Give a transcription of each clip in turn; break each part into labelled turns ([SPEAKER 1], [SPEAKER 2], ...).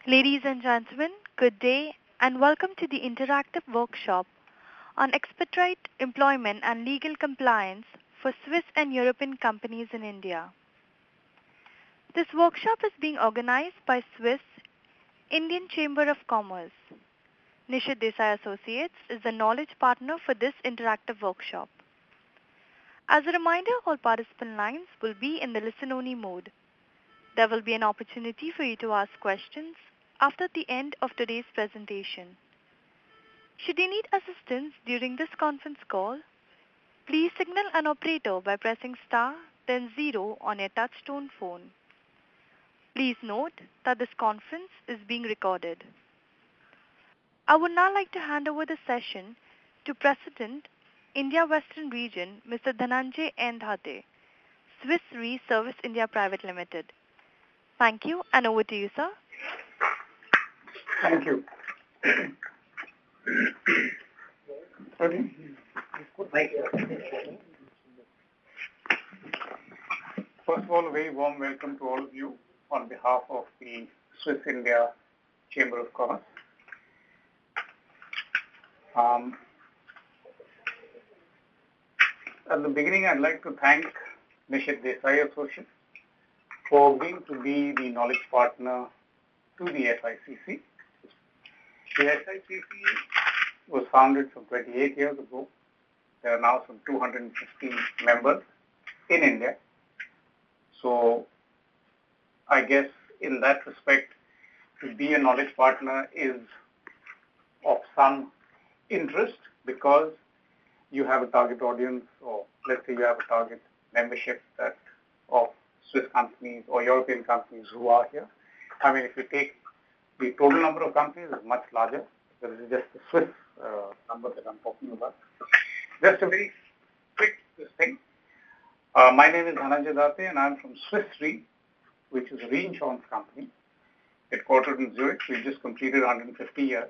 [SPEAKER 1] Ladies and gentlemen, good day and welcome to the interactive workshop on expedite employment and legal compliance for Swiss and European companies in India. This workshop is being organized by Swiss Indian Chamber of Commerce. Nishit Desai Associates is the knowledge partner for this interactive workshop. As a reminder, all participant lines will be in the listen-only mode. There will be an opportunity for you to ask questions after the end of today's presentation. Should you need assistance during this conference call, please signal an operator by pressing star then 0 on your touch-tone phone. Please note that this conference is being recorded. I would now like to hand over the session to President, India Western Region, Mr. Dhananjay N. Dhate, Swiss Re Service India Private Limited. Thank you, and over to you, sir.
[SPEAKER 2] Thank you. First of all, a very warm welcome to all of you on behalf of the Swiss India Chamber of Commerce. At the beginning, I'd like to thank Nishit Desai Associates for agreeing to be the knowledge partner to the SICC. The SICC was founded some 28 years ago. There are now some 250 members in India. So I guess in that respect, to be a knowledge partner is of some interest because you have a target audience, or let's say you have a target membership that of Swiss companies or European companies who are here. I mean, if you take the total number of companies, is much larger. This is just the Swiss number that I'm talking about. Just a very quick thing. My name is Dhananjay Dhate, and I'm from Swiss Re, which is a reinsurance company, headquartered in Zurich. We just completed 150 years.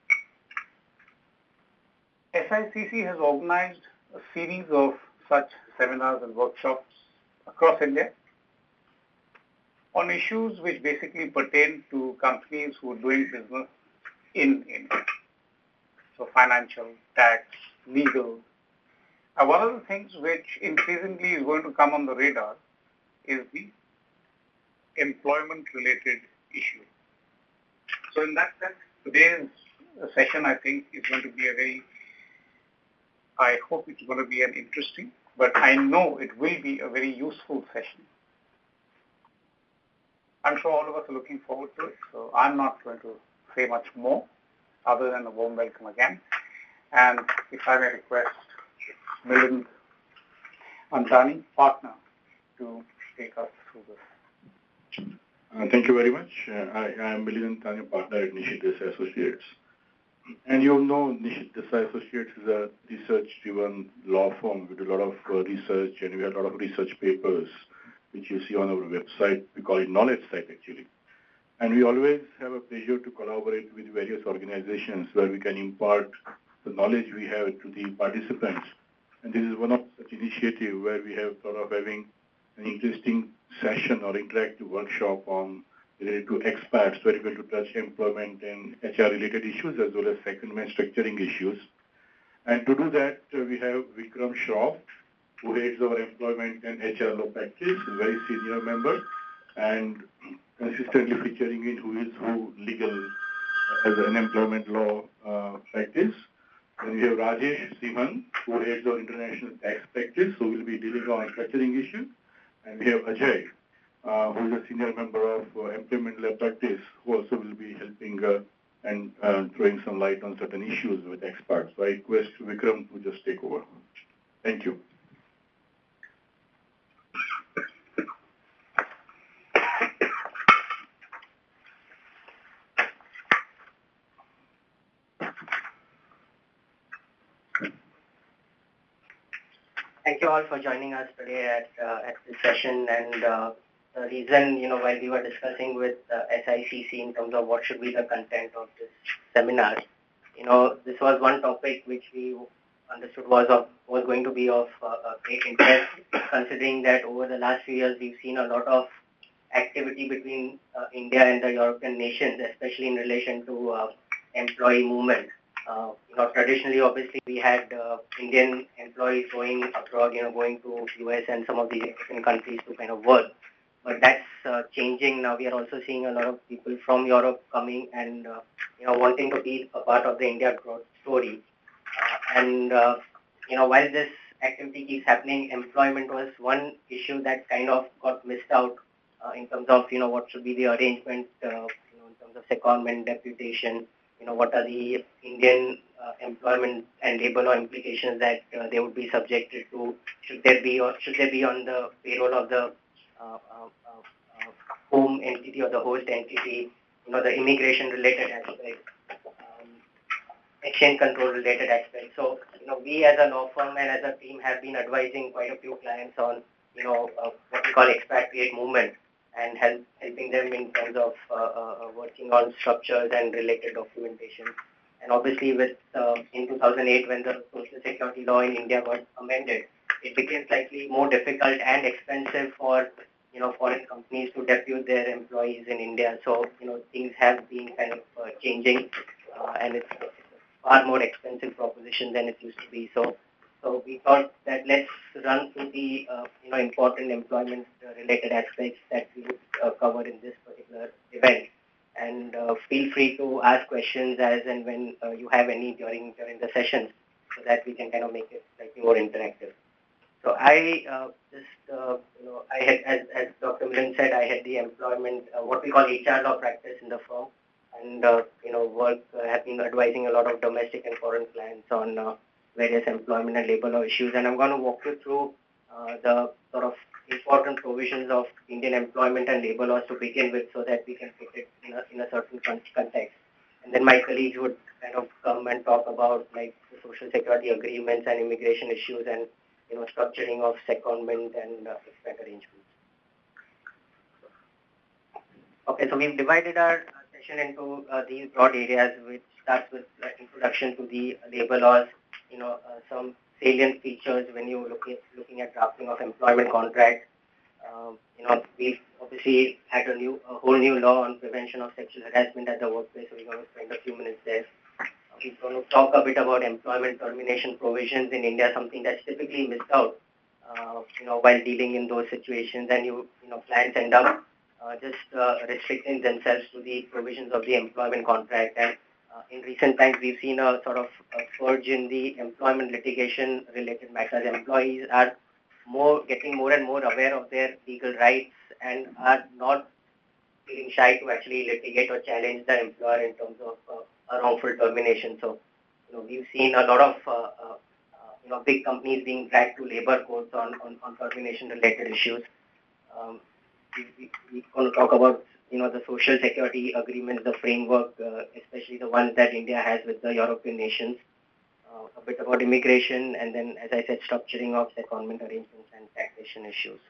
[SPEAKER 2] SICC has organized a series of such seminars and workshops across India on issues which basically pertain to companies who are doing business in India. So financial, tax, legal. One of the things which increasingly is going to come on the radar is the employment-related issue. So in that sense, today's session, I think, is going to be I hope it's going to be an interesting, but I know it will be a very useful session. I'm sure all of us are looking forward to it, so I'm not going to say much more other than a warm welcome again. And if I may request Milind Antani, partner, to take us through this.
[SPEAKER 3] Thank you very much. I am Milind Antani, partner at Nishit Desai Associates. And you know Nishit Desai Associates is a research-driven law firm. We do a lot of research, and we have a lot of research papers, which you see on our website. We call it knowledge site, actually. And we always have a pleasure to collaborate with various organizations where we can impart the knowledge we have to the participants. And this is one of such initiatives where we have thought of having an interesting session or interactive workshop on related to expats, where we're going to touch employment and HR-related issues as well as secondment structuring issues. And to do that, we have Vikram Shroff, who heads our employment and HR law practice, a very senior member, and consistently featuring in who legal as an employment law practice. Then we have Rajesh Simhan, who heads our international tax practice, who will be dealing on structuring issues. And we have Ajay, who is a senior member of employment law practice, who also will be helping and throwing some light on certain issues with experts. So I request Vikram to just take over. Thank you.
[SPEAKER 4] Thank you all for joining us today at this session. And the reason, while we were discussing with SICC in terms of what should be the content of this seminar, this was one topic which we understood was going to be of great interest, considering that over the last few years we've seen a lot of activity between India and the European nations, especially in relation to employee movement. Traditionally, obviously, we had Indian employees going abroad, going to US and some of the European countries to kind of work. But that's changing now. We are also seeing a lot of people from Europe coming and wanting to be a part of the India growth story. While this activity keeps happening, employment was one issue that kind of got missed out in terms of what should be the arrangement in terms of secondment, deputation. What are the Indian employment and labor law implications that they would be subjected to? Should they be on the payroll of the home entity or the host entity? The immigration related aspects, exchange control related aspects. So we as a law firm and as a team have been advising quite a few clients on what we call expatriate movement and helping them in terms of working on structures and related documentation. And obviously with in 2008 when the Social Security law in India got amended, it became slightly more difficult and expensive for foreign companies to depute their employees in India. So things have been kind of changing and it's far more expensive proposition than it used to be. So we thought that let's run through the important employment related aspects that we would cover in this particular event. And feel free to ask questions as and when you have any during the sessions, so that we can kind of make it slightly more interactive. So I I had, as Dr. Milind said, I had the employment, what we call HR law practice in the firm, and have been advising a lot of domestic and foreign clients on various employment and labor law issues. And I'm going to walk you through the sort of important provisions of Indian employment and labor laws to begin with, so that we can put it in a certain context. And then my colleagues would kind of come and talk about like the social security agreements and immigration issues and structuring of secondment and expat arrangements. Okay, so we've divided our session into these broad areas, which starts with introduction to the labor laws, some salient features when you're looking at drafting of employment contract. We've obviously had a whole new law on prevention of sexual harassment at the workplace, so we're going to spend a few minutes there. We're going to talk a bit about employment termination provisions in India, something that's typically missed out, while dealing in those situations, and clients end up just restricting themselves to the provisions of the employment contract. And in recent times, we've seen a sort of a surge in the employment litigation related matters. Employees are getting more and more aware of their legal rights and are not feeling shy to actually litigate or challenge the employer in terms of a wrongful termination. So, we've seen a lot of big companies being dragged to labor courts on termination related issues. We're going to talk about the social security agreements, the framework, especially the ones that India has with the European nations. A bit about immigration, and then, as I said, structuring of secondment arrangements and taxation issues.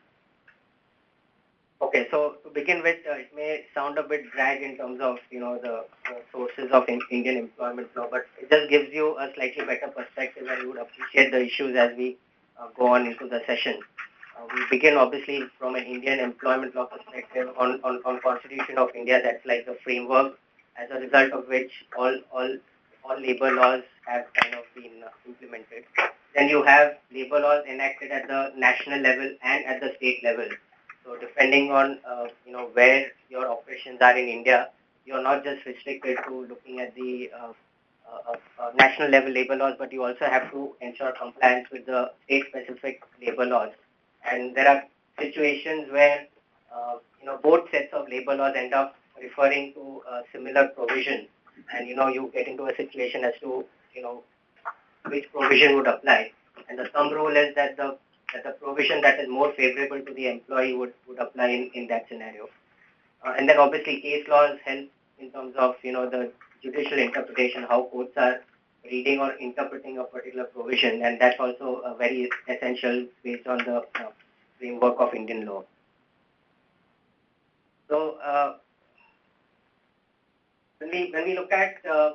[SPEAKER 4] Okay, so to begin with, it may sound a bit drag in terms of the sources of Indian employment law, but it just gives you a slightly better perspective, and you would appreciate the issues as we go on into the session. We begin obviously from an Indian employment law perspective on Constitution of India. That's like the framework, as a result of which all labor laws have kind of been implemented. Then you have labor laws enacted at the national level and at the state level. So depending on where your operations are in India, you're not just restricted to looking at the national level labor laws, but you also have to ensure compliance with the state-specific labor laws. And there are situations where both sets of labor laws end up referring to similar provisions, and you get into a situation as to which provision would apply. And the thumb rule is that the provision that is more favorable to the employee would apply in that scenario. And then obviously case laws help in terms of the judicial interpretation, how courts are reading or interpreting a particular provision, and that's also very essential based on the framework of Indian law. So when we look at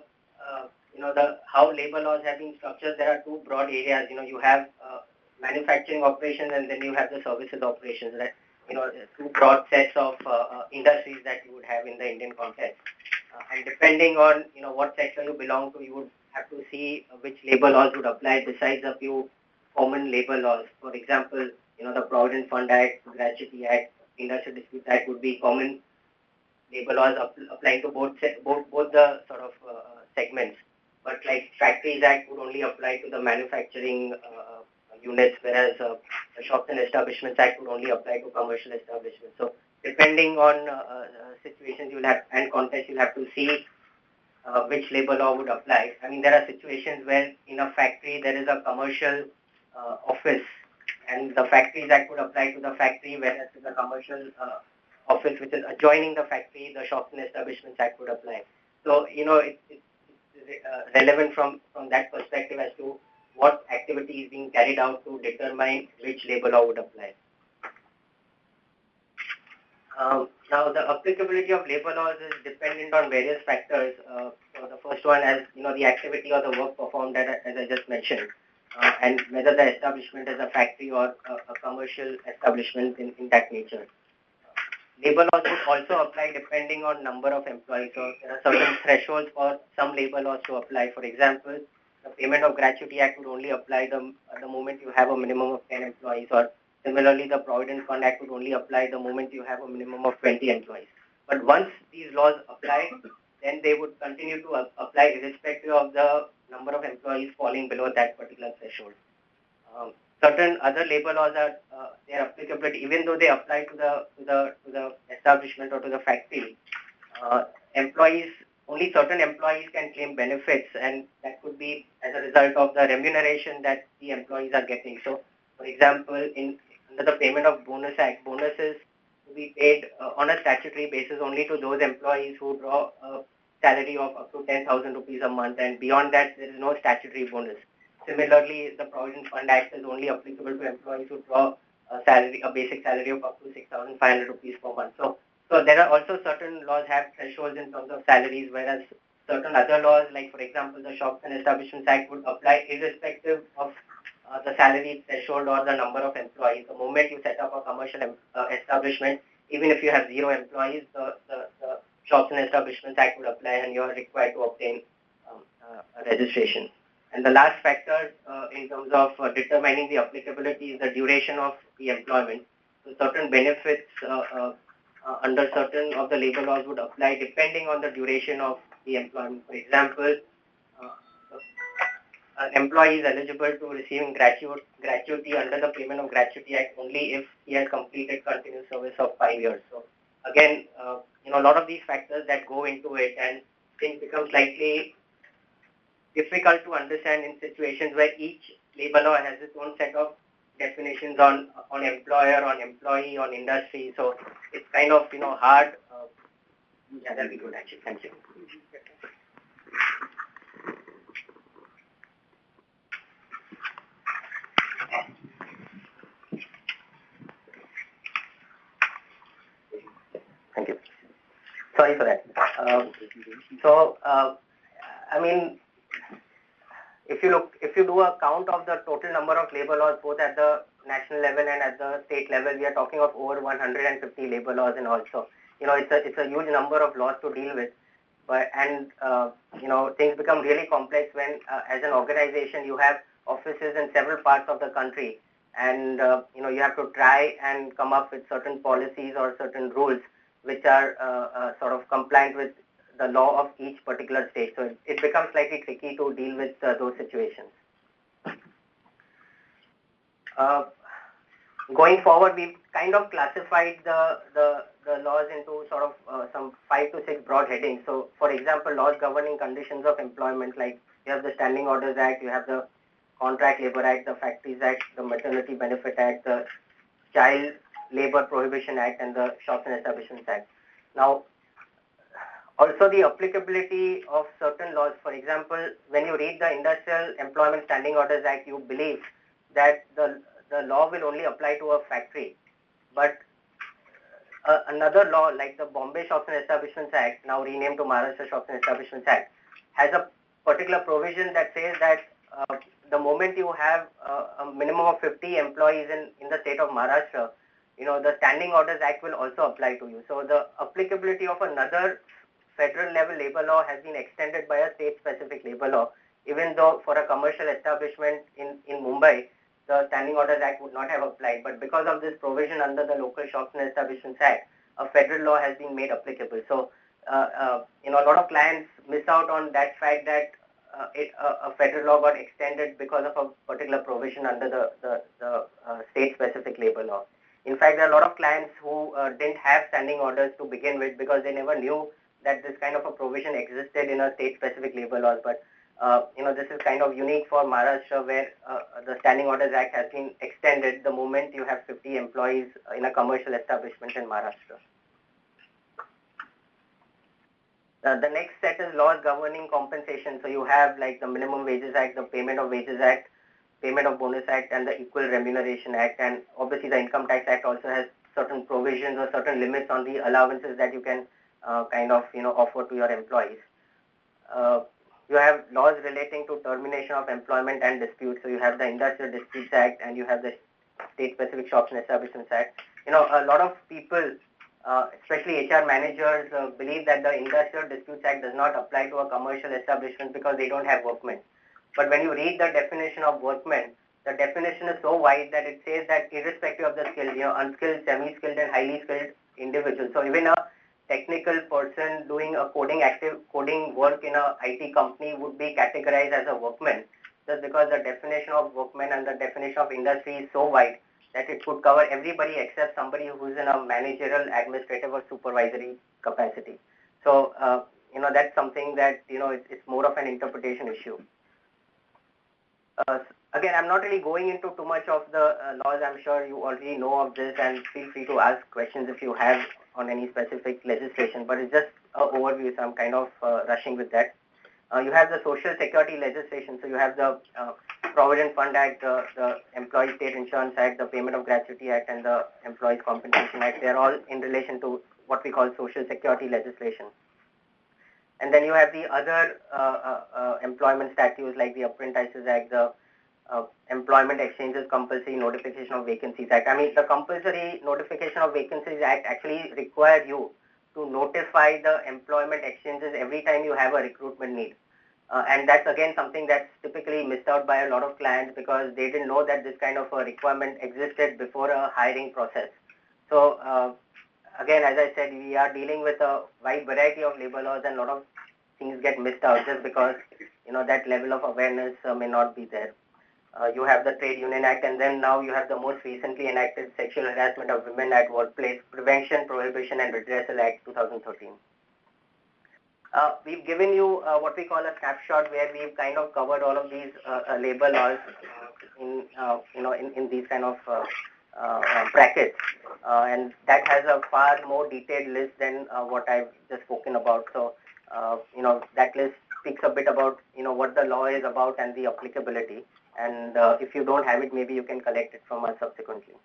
[SPEAKER 4] how labor laws have been structured, there are two broad areas. You have manufacturing operations, and then you have the services operations. Right? two broad sets of industries that you would have in the Indian context. And depending on, what sector you belong to, you would have to see which labor laws would apply besides a few common labor laws. For example, the Provident Fund Act, Gratuity Act, Industrial Dispute Act would be common labor laws applying to both the sort of segments. But like Factories Act would only apply to the manufacturing units, whereas the Shops and Establishments Act would only apply to commercial establishments. So depending on situations you'll have and context, you'll have to see which labor law would apply. I mean, there are situations where in a factory there is a commercial office, and the Factories Act would apply to the factory, whereas to the commercial office which is adjoining the factory, the Shops and Establishments Act would apply. So, it's relevant from that perspective as to what activity is being carried out to determine which labor law would apply. Now, the applicability of labor laws is dependent on various factors. So the first one, as the activity or the work performed, as I just mentioned, and whether the establishment is a factory or a commercial establishment in that nature. Labor laws would also apply depending on number of employees. So there are certain thresholds for some labor laws to apply. For example, the Payment of Gratuity Act would only apply the moment you have a minimum of 10 employees, or similarly, the Provident Fund Act would only apply the moment you have a minimum of 20 employees. But once these laws apply, then they would continue to apply irrespective of the number of employees falling below that particular threshold. Certain other labor laws are their applicability, even though they apply to the establishment or to the factory. Only certain employees can claim benefits, and that could be as a result of the remuneration that the employees are getting. So, for example, under the Payment of Bonus Act, bonuses to be paid on a statutory basis only to those employees who draw a salary of up to 10,000 rupees a month, and beyond that there is no statutory bonus. Similarly, the Provident Fund Act is only applicable to employees who draw a basic salary of up to 6,500 rupees per month. So there are also certain laws have thresholds in terms of salaries, whereas certain other laws, like for example the Shops and Establishments Act, would apply irrespective of the salary threshold or the number of employees. The moment you set up a commercial establishment, even if you have 0 employees, the Shops and Establishments Act would apply, and you are required to obtain a registration. And the last factor in terms of determining the applicability is the duration of the employment. So certain benefits under certain of the labor laws would apply depending on the duration of the employment. For example, an employee is eligible to receiving gratuity under the Payment of Gratuity Act only if he has completed continuous service of 5 years. So again, a lot of these factors that go into it, and things become slightly difficult to understand in situations where each labor law has its own set of definitions on employer, on employee, on industry. So it's kind of hard. Yeah, that'll be good actually. Thank you. Thank you. Sorry for that. I mean, if you do a count of the total number of labor laws, both at the national level and at the state level, we are talking of over 150 labor laws, and also, it's a huge number of laws to deal with. But things become really complex when, as an organization, you have offices in several parts of the country, and you have to try and come up with certain policies or certain rules which are sort of compliant with the law of each particular state. So it becomes slightly tricky to deal with those situations. Going forward, we've kind of classified the laws into sort of some 5 to 6 broad headings. So, for example, laws governing conditions of employment, like you have the Standing Orders Act, you have the Contract Labor Act, the Factories Act, the Maternity Benefit Act, the Child Labor Prohibition Act, and the Shops and Establishments Act. Now, also the applicability of certain laws. For example, when you read the Industrial Employment Standing Orders Act, you believe that the law will only apply to a factory. But another law, like the Bombay Shops and Establishments Act, now renamed to Maharashtra Shops and Establishments Act, has a particular provision that says that the moment you have a minimum of 50 employees in the state of Maharashtra, the Standing Orders Act will also apply to you. So the applicability of another federal level labor law has been extended by a state specific labor law, even though for a commercial establishment in Mumbai, the Standing Orders Act would not have applied. But because of this provision under the Local Shops and Establishments Act, a federal law has been made applicable. So, a lot of clients miss out on that fact that a federal law got extended because of a particular provision under the state specific labor law. In fact, there are a lot of clients who didn't have standing orders to begin with because they never knew that this kind of a provision existed in a state-specific labor laws. But this is kind of unique for Maharashtra, where the Standing Orders Act has been extended the moment you have 50 employees in a commercial establishment in Maharashtra. The next set is laws governing compensation. So you have like the Minimum Wages Act, the Payment of Wages Act, Payment of Bonus Act, and the Equal Remuneration Act. And obviously the Income Tax Act also has certain provisions or certain limits on the allowances that you can offer to your employees. You have laws relating to termination of employment and disputes. So you have the Industrial Disputes Act and you have the State-Specific Shops and Establishments Act. A lot of people, especially HR managers, believe that the Industrial Disputes Act does not apply to a commercial establishment because they don't have workmen. But when you read the definition of workmen, the definition is so wide that it says that irrespective of the skill, unskilled, semi-skilled, and highly skilled individuals. So even a technical person doing a coding work in a IT company would be categorized as a workman, just because the definition of workman and the definition of industry is so wide that it could cover everybody except somebody who is in a managerial, administrative, or supervisory capacity. So, that's something that, it's more of an interpretation issue. Again, I'm not really going into too much of the laws. I'm sure you already know of this, and feel free to ask questions if you have on any specific legislation, but it's just an overview, so I'm kind of rushing with that. You have the Social Security legislation, so you have the Provident Fund Act, the Employee State Insurance Act, the Payment of Gratuity Act, and the Employees Compensation Act. They're all in relation to what we call Social Security legislation. And then you have the other employment statutes like the Apprentices Act, the Employment Exchanges Compulsory Notification of Vacancies Act. I mean, the Compulsory Notification of Vacancies Act actually requires you to notify the employment exchanges every time you have a recruitment need. And that's again something that's typically missed out by a lot of clients because they didn't know that this kind of a requirement existed before a hiring process. So again, as I said, we are dealing with a wide variety of labor laws and a lot of things get missed out just because, that level of awareness may not be there. You have the Trade Union Act, and then now you have the most recently enacted Sexual Harassment of Women at Workplace Prevention, Prohibition and Redressal Act 2013. We've given you what we call a snapshot where we've kind of covered all of these labor laws in these kind of brackets, and that has a far more detailed list than what I've just spoken about. So, that list speaks a bit about what the law is about and the applicability. And if you don't have it, maybe you can collect it from us subsequently.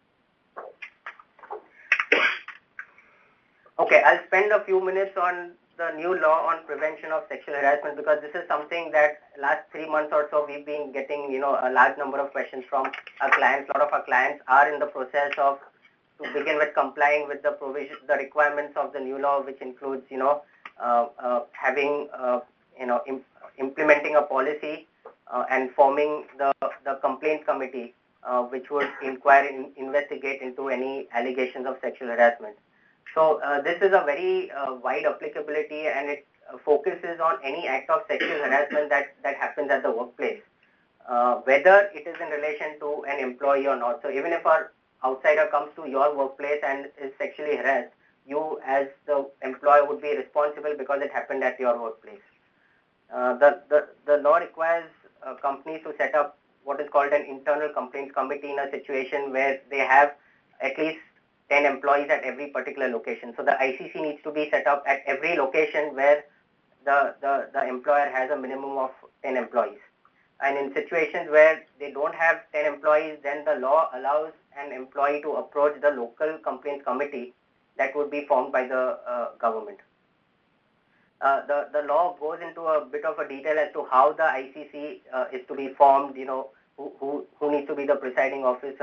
[SPEAKER 4] Okay, I'll spend a few minutes on the new law on prevention of sexual harassment because this is something that last 3 months or so we've been getting a large number of questions from our clients. A lot of our clients are in the process of to begin with complying with the provision, the requirements of the new law, which includes having implementing a policy and forming the complaint committee, which would inquire and investigate into any allegations of sexual harassment. So this is a very wide applicability, and it focuses on any act of sexual harassment that happens at the workplace, whether it is in relation to an employee or not. So even if an outsider comes to your workplace and is sexually harassed, you as the employer would be responsible because it happened at your workplace. The law requires companies to set up what is called an internal complaints committee in a situation where they have at least 10 employees at every particular location. So the ICC needs to be set up at every location where the employer has a minimum of 10 employees. And in situations where they don't have 10 employees, then the law allows an employee to approach the local complaints committee that would be formed by the government. The law goes into a bit of a detail as to how the ICC is to be formed, who needs to be the presiding officer,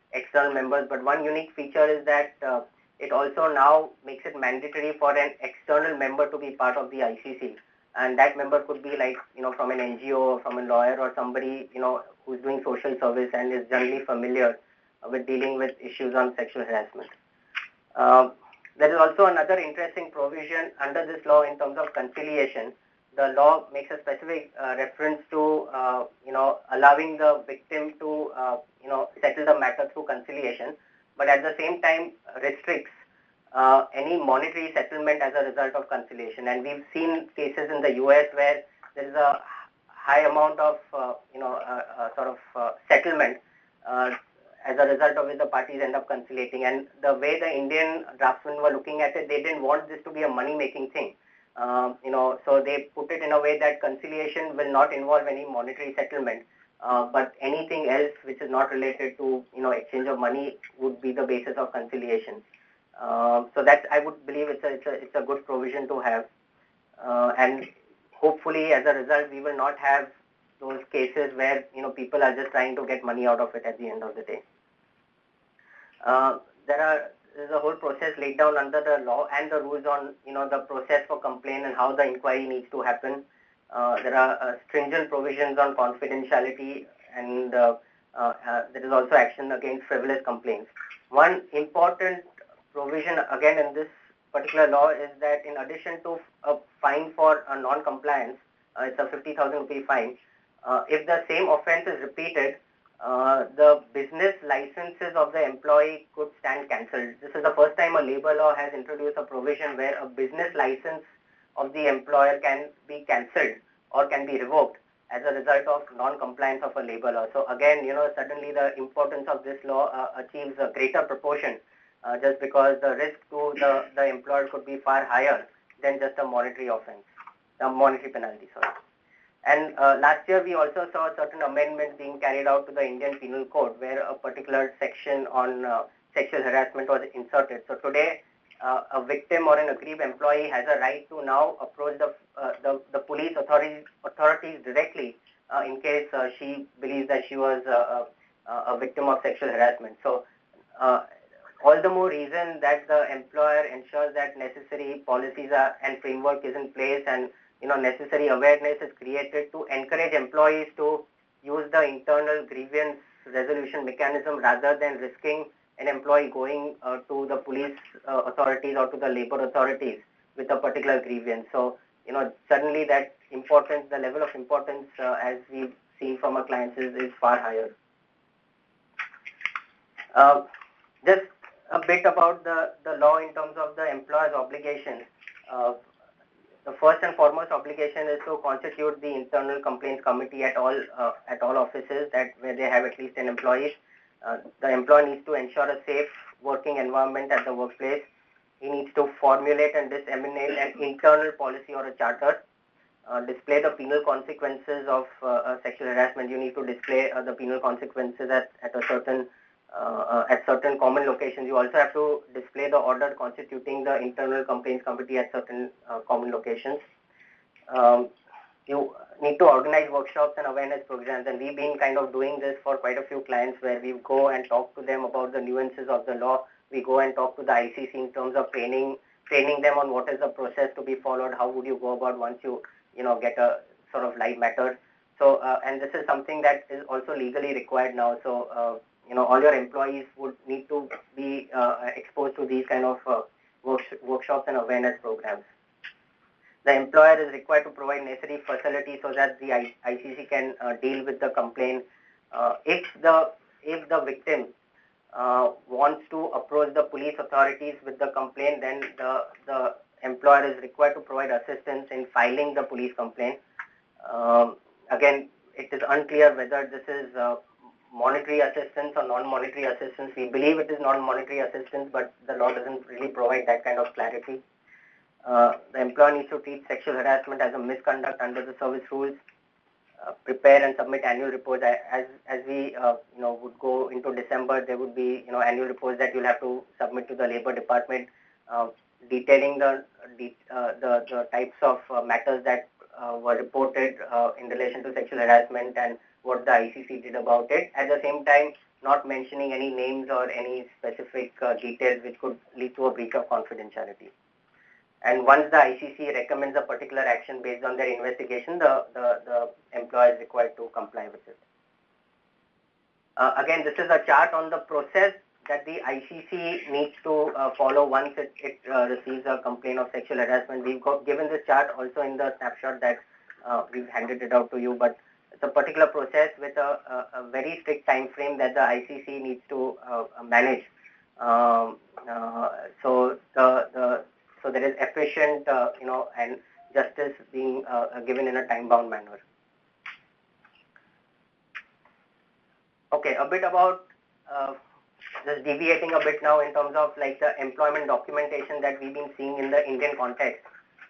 [SPEAKER 4] external members, but one unique feature is that it also now makes it mandatory for an external member to be part of the ICC. And that member could be like, from an NGO, or from a lawyer, or somebody, who's doing social service and is generally familiar with dealing with issues on sexual harassment. There is also another interesting provision under this law in terms of conciliation. The law makes a specific reference to, allowing the victim to, settle the matter through conciliation, but at the same time restricts any monetary settlement as a result of conciliation. And we've seen cases in the US where there is a high amount of, settlement as a result of which the parties end up conciliating. And the way the Indian draftsmen were looking at it, they didn't want this to be a money-making thing. So they put it in a way that conciliation will not involve any monetary settlement, but anything else which is not related to, exchange of money would be the basis of conciliation. So that, I would believe, it's a good provision to have, and hopefully as a result we will not have those cases where people are just trying to get money out of it at the end of the day. There's a whole process laid down under the law and the rules on the process for complaint and how the inquiry needs to happen. There are stringent provisions on confidentiality, and there is also action against frivolous complaints. One important provision again in this particular law is that in addition to a fine for a non-compliance, it's a 50,000 rupee fine. If the same offence is repeated, the business licenses of the employee could stand cancelled. This is the first time a labour law has introduced a provision where a business license of the employer can be cancelled or can be revoked as a result of non-compliance of a labour law. So again, suddenly the importance of this law achieves a greater proportion, just because the risk to the employer could be far higher than just a monetary offence, a monetary penalty, sorry. And last year we also saw certain amendments being carried out to the Indian Penal Code where a particular section on sexual harassment was inserted. So today a victim or an aggrieved employee has a right to now approach the police authorities directly in case she believes that she was a victim of sexual harassment. So all the more reason that the employer ensures that necessary policies and framework is in place, and necessary awareness is created to encourage employees to use the internal grievance resolution mechanism rather than risking an employee going to the police authorities or to the labor authorities with a particular grievance. So, suddenly that importance, the level of importance as we've seen from our clients is far higher. Just a bit about the law in terms of the employer's obligations. The first and foremost obligation is to constitute the internal complaints committee at all offices where they have at least 10 employees. The employer needs to ensure a safe working environment at the workplace. He needs to formulate and disseminate an internal policy or a charter. Display the penal consequences of sexual harassment. You need to display the penal consequences at certain common locations. You also have to display the order constituting the internal complaints committee at certain common locations. You need to organize workshops and awareness programs, and we've been kind of doing this for quite a few clients where we go and talk to them about the nuances of the law. We go and talk to the ICC in terms of training them on what is the process to be followed, how would you go about once you get a sort of live matter. So and this is something that is also legally required now. So all your employees would need to be exposed to these kind of workshops and awareness programs. The employer is required to provide necessary facilities so that the ICC can deal with the complaint. If the victim wants to approach the police authorities with the complaint, then the employer is required to provide assistance in filing the police complaint. Again, it is unclear whether this is monetary assistance or non-monetary assistance. We believe it is non-monetary assistance, but the law doesn't really provide that kind of clarity. The employer needs to treat sexual harassment as a misconduct under the service rules. Prepare and submit annual reports. As we would go into December, there would be annual reports that you'll have to submit to the Labour Department, detailing the types of matters that were reported in relation to sexual harassment and what the ICC did about it. At the same time, not mentioning any names or any specific details which could lead to a breach of confidentiality. And once the ICC recommends a particular action based on their investigation, the employer is required to comply with it. Again, this is a chart on the process that the ICC needs to follow once it receives a complaint of sexual harassment. We've given this chart also in the snapshot that we've handed it out to you, but it's a particular process with a very strict time frame that the ICC needs to manage. So there is efficient, and justice being given in a time-bound manner. Okay, a bit about just deviating a bit now in terms of like the employment documentation that we've been seeing in the Indian context.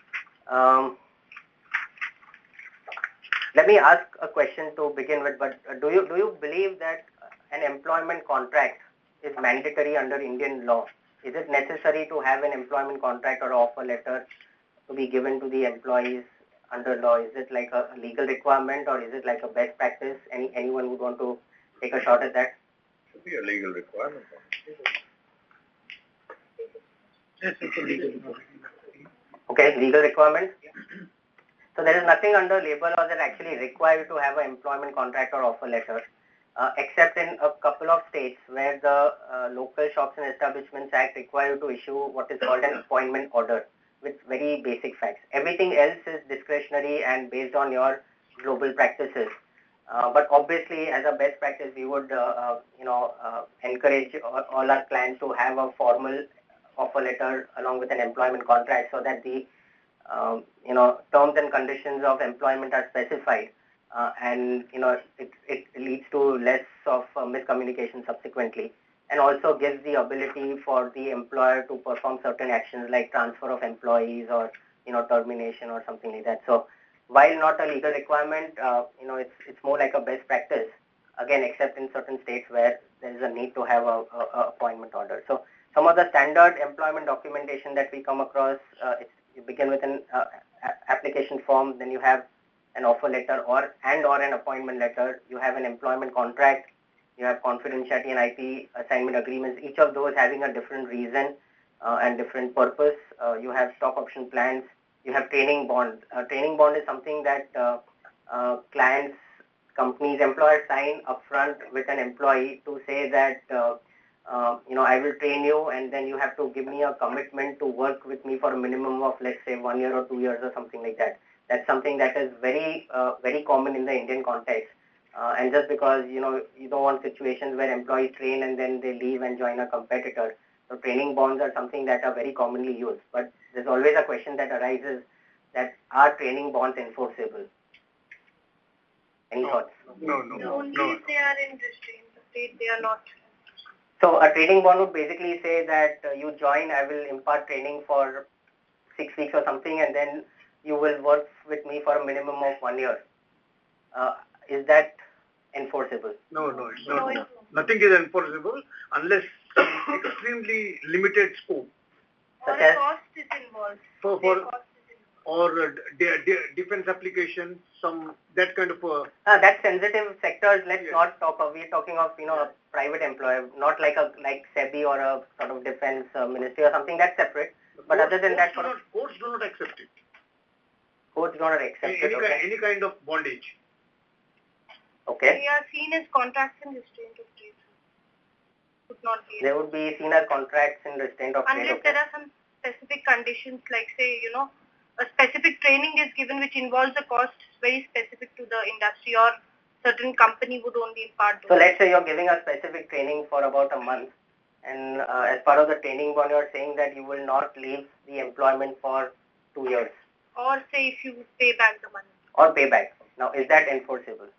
[SPEAKER 4] Let me ask a question to begin with, but do you believe that an employment contract is mandatory under Indian law? Is it necessary to have an employment contract or offer letter to be given to the employees under law? Is it like a legal requirement or is it like a best practice? Anyone would want to take a shot at that?
[SPEAKER 5] Should be a legal requirement.
[SPEAKER 2] Yes, it's a legal requirement.
[SPEAKER 4] Okay, legal requirement. So there is nothing under labor law that actually requires you to have an employment contract or offer letter, except in a couple of states where the Local Shops and Establishments Act requires you to issue what is called an appointment order with very basic facts. Everything else is discretionary and based on your global practices. But obviously, as a best practice, we would, encourage all our clients to have a formal offer letter along with an employment contract, so that the, terms and conditions of employment are specified, and it leads to less of miscommunication subsequently, and also gives the ability for the employer to perform certain actions like transfer of employees or termination or something like that. So, while not a legal requirement, it's more like a best practice, again, except in certain states where there is a need to have a appointment order. So some of the standard employment documentation that we come across, you begin with an application form, then you have an offer letter or an appointment letter, you have an employment contract, you have confidentiality and IP assignment agreements, each of those having a different reason and different purpose. You have stock option plans. You have training bond. Training bond is something that clients, companies, employers sign upfront with an employee to say that, I will train you, and then you have to give me a commitment to work with me for a minimum of, let's say, 1 year or 2 years or something like that. That's something that is very, very common in the Indian context. And just because, you don't want situations where employees train and then they leave and join a competitor. So training bonds are something that are very commonly used. But there's always a question that arises that are training bonds enforceable? Any thoughts?
[SPEAKER 2] No.
[SPEAKER 1] Only if they are in restraint state, they are not.
[SPEAKER 4] So a training bond would basically say that you join, I will impart training for 6 weeks or something, and then you will work with me for a minimum of 1 year. Is that enforceable?
[SPEAKER 2] No, it's not. No. Nothing is enforceable unless extremely limited scope.
[SPEAKER 1] Or a cost is involved.
[SPEAKER 2] Or defense application, that kind of
[SPEAKER 4] that's sensitive sectors. Let's not talk of. We're talking of a private employer, not like SEBI or a sort of defense ministry or something. That's separate. But other than that,
[SPEAKER 2] courts do not accept it.
[SPEAKER 4] Courts do not accept it.
[SPEAKER 2] Any kind of bondage.
[SPEAKER 4] Okay.
[SPEAKER 1] They are seen as contracts in restraint of trade. Would not be.
[SPEAKER 4] They would be seen as contracts in restraint of trade.
[SPEAKER 1] Unless there are some specific conditions, like say, a specific training is given which involves a cost very specific to the industry, or certain company would only impart those.
[SPEAKER 4] So let's say you're giving a specific training for about a month, and as part of the training bond, you're saying that you will not leave the employment for 2 years.
[SPEAKER 1] Or say if you pay back the money.
[SPEAKER 4] Or pay back. Now, is that enforceable?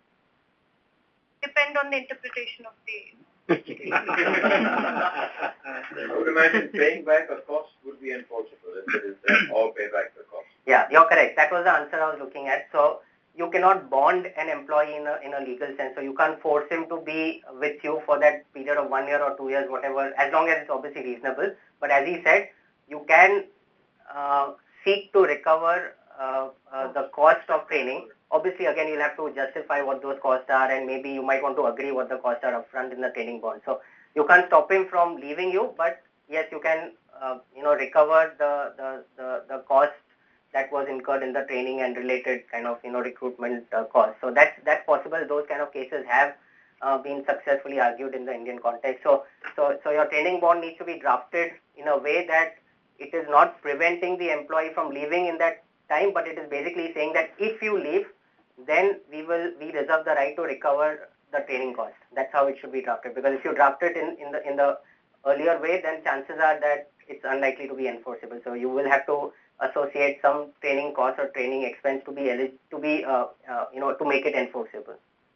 [SPEAKER 1] Depend on the interpretation of the.
[SPEAKER 5] I would imagine paying back a cost would be enforceable if it is or pay back the cost.
[SPEAKER 4] Yeah, you're correct. That was the answer I was looking at. So you cannot bond an employee in a legal sense. So you can't force him to be with you for that period of 1 year or 2 years, whatever, as long as it's obviously reasonable. But as he said, you can seek to recover the cost of training obviously again you'll have to justify what those costs are, and maybe you might want to agree what the costs are upfront in the training bond. So you can't stop him from leaving you, but yes, you can recover the cost that was incurred in the training and related kind of recruitment costs. So that's possible. Those kind of cases have been successfully argued in the Indian context. So your training bond needs to be drafted in a way that it is not preventing the employee from leaving in that time, but it is basically saying that if you leave, then we reserve the right to recover the training cost. That's how it should be drafted. Because if you draft it in the earlier way, then chances are that it's unlikely to be enforceable. So you will have to associate some training cost or training expense to make it enforceable.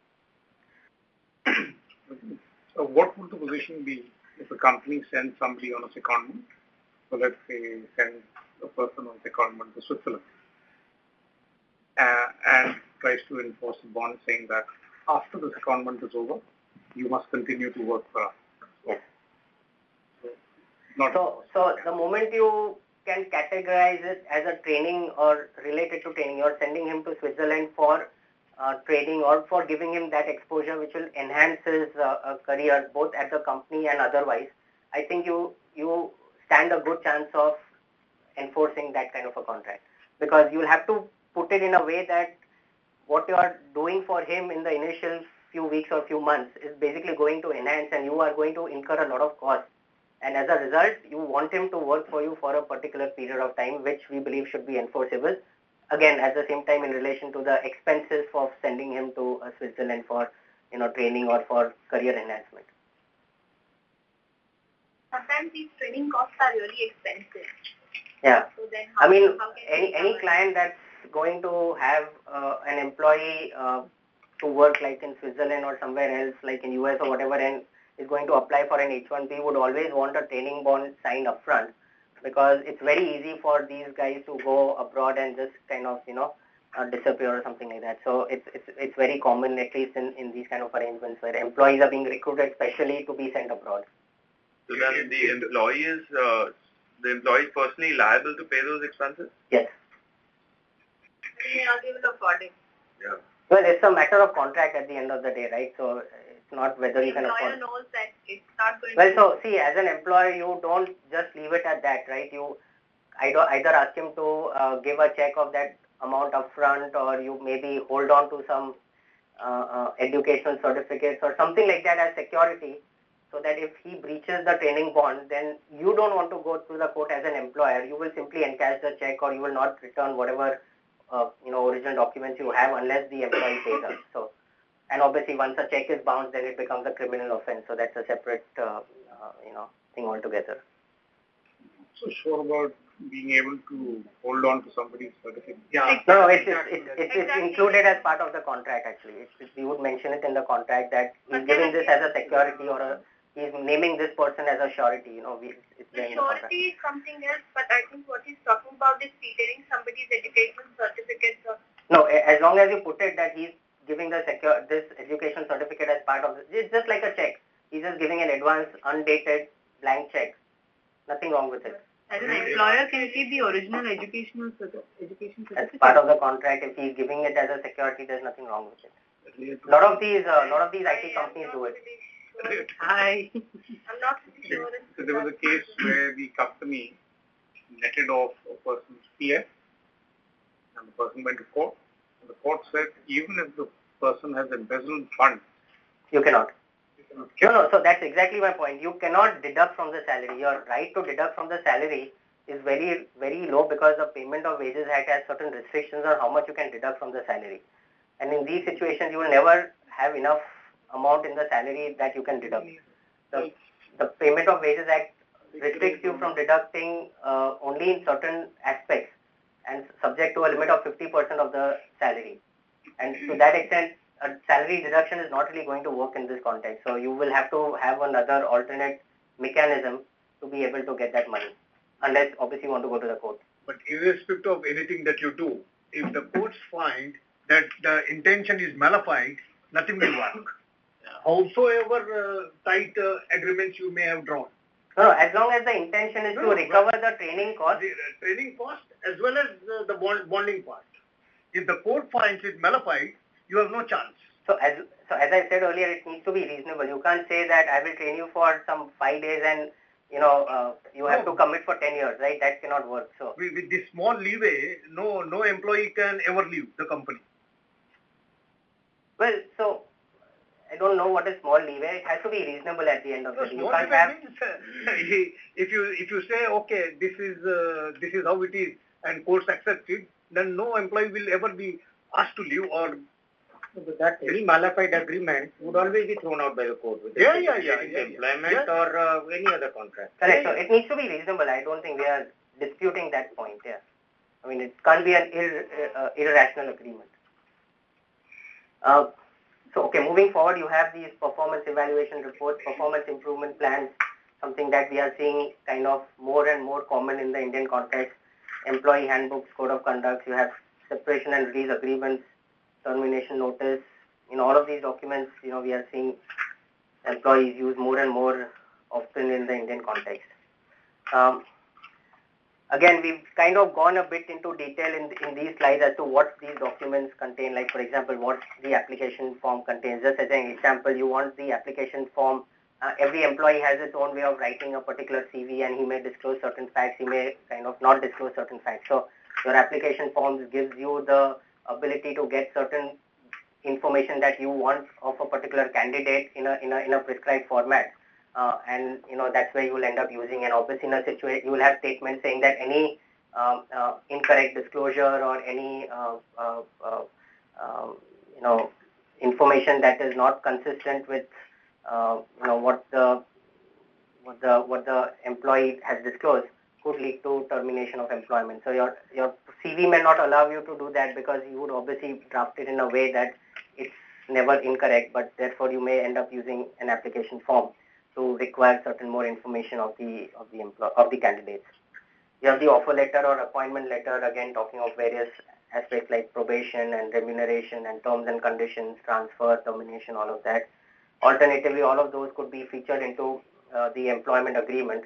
[SPEAKER 2] So what would the position be if a company sends somebody on a secondment? So let's say send a person on secondment to Switzerland and tries to enforce a bond saying that after the secondment is over, you must continue to work for us.
[SPEAKER 4] Yes.
[SPEAKER 2] So
[SPEAKER 4] the moment you can categorize it as a training or related to training, you're sending him to Switzerland for training or for giving him that exposure which will enhance his career both at the company and otherwise, I think you stand a good chance of enforcing that kind of a contract, because you'll have to put it in a way that what you are doing for him in the initial few weeks or few months is basically going to enhance, and you are going to incur a lot of costs. And as a result, you want him to work for you for a particular period of time, which we believe should be enforceable. Again, at the same time, in relation to the expenses of sending him to Switzerland for training or for career enhancement.
[SPEAKER 6] Sometimes these training costs are really expensive.
[SPEAKER 4] Yeah.
[SPEAKER 6] So then
[SPEAKER 4] any client that's going to have an employee to work like in Switzerland or somewhere else, like in US or whatever, and is going to apply for an H-1B would always want a training bond signed upfront, because it's very easy for these guys to go abroad and just kind of disappear or something like that. So it's very common, at least in these kind of arrangements, where employees are being recruited especially to be sent abroad.
[SPEAKER 5] So then the employee is personally liable to pay those expenses?
[SPEAKER 4] Yes.
[SPEAKER 6] They may not be able to afford it.
[SPEAKER 5] Yeah.
[SPEAKER 4] Well, it's a matter of contract at the end of the day, right? So it's not whether you can afford.
[SPEAKER 6] The employer knows that it's not going
[SPEAKER 4] Well,
[SPEAKER 6] to...
[SPEAKER 4] so see, as an employer, you don't just leave it at that, right? You either ask him to give a check of that amount upfront, or you maybe hold on to some educational certificates or something like that as security, so that if he breaches the training bond, then you don't want to go to the court as an employer. You will simply encash the check, or you will not return whatever original documents you have unless the employee pays us. So, and obviously once a check is bounced, then it becomes a criminal offense. So that's a separate thing altogether.
[SPEAKER 2] so sure about being able to hold on to somebody's certificate.
[SPEAKER 6] Yeah.
[SPEAKER 4] No, it's included as part of the contract actually. We would mention it in the contract that he's giving this as a security, or he's naming this person as a surety. It's
[SPEAKER 6] The
[SPEAKER 4] there in the contract.
[SPEAKER 6] surety is something else, but I think what he's talking about is retaining somebody's educational certificates.
[SPEAKER 4] No, as long as you put it that he's giving this education certificate as part of it's just like a check. He's just giving an advance, undated, blank check. Nothing wrong with it.
[SPEAKER 6] As an employer, can keep the original education certificate?
[SPEAKER 4] As part of the contract, if he's giving it as a security, there's nothing wrong with it. A lot of these IT companies do it.
[SPEAKER 6] I'm not really sure.
[SPEAKER 2] So there was a case where the company netted off a person's PF, and the person went to court. And the court said even if the person has embezzled funds,
[SPEAKER 4] You cannot.
[SPEAKER 2] you cannot
[SPEAKER 4] No, so that's exactly my point. You cannot deduct from the salary. Your right to deduct from the salary is very, very low, because the Payment of Wages Act has certain restrictions on how much you can deduct from the salary. And in these situations, you will never have enough amount in the salary that you can deduct. The Payment of Wages Act restricts you from deducting only in certain aspects and subject to a limit of 50% of the salary. And to that extent, a salary deduction is not really going to work in this context. So you will have to have another alternate mechanism to be able to get that money, unless obviously you want to go to the court.
[SPEAKER 7] But irrespective of anything that you do, if the courts find that the intention is malified, nothing will work. Howsoever tight agreements you may have drawn.
[SPEAKER 4] No, as long as the intention is to recover the training cost.
[SPEAKER 7] The training cost as well as the bonding part. If the court finds it malified, you have no chance.
[SPEAKER 4] So as I said earlier, it needs to be reasonable. You can't say that I will train you for some 5 days and you have to commit for 10 years, right? That cannot work. So
[SPEAKER 7] with this small leeway, no employee can ever leave the company.
[SPEAKER 4] Well, so I don't know what is small leeway. It has to be reasonable at the end of the day.
[SPEAKER 7] You can't have. Means, if you say okay, this is how it is, and courts accept it, then no employee will ever be asked to leave or.
[SPEAKER 8] But that any malified agreement would always be thrown out by the court.
[SPEAKER 7] Yeah.
[SPEAKER 8] Employment or any other contract.
[SPEAKER 4] Correct. So it needs to be reasonable. I don't think we are disputing that point. Yeah. I mean, it can't be an irrational agreement. So, okay, moving forward, you have these performance evaluation reports, performance improvement plans, something that we are seeing kind of more and more common in the Indian context. Employee handbooks, code of conduct, you have separation and release agreements, termination notice. In all of these documents, we are seeing employees use more and more often in the Indian context. Again, we've kind of gone a bit into detail in these slides as to what these documents contain, like for example, what the application form contains. Just as an example, you want the application form, every employee has its own way of writing a particular CV and he may disclose certain facts, he may kind of not disclose certain facts. So your application forms gives you the ability to get certain information that you want of a particular candidate in a prescribed format. And that's where you will end up using, and obviously in a situation you will have statements saying that any incorrect disclosure or any information that is not consistent with what the employee has disclosed could lead to termination of employment. So your CV may not allow you to do that because you would obviously draft it in a way that it's never incorrect, but therefore you may end up using an application form to require certain more information of the candidates. You have the offer letter or appointment letter, again talking of various aspects like probation and remuneration and terms and conditions, transfer, termination, all of that. Alternatively, all of those could be featured into the employment agreement,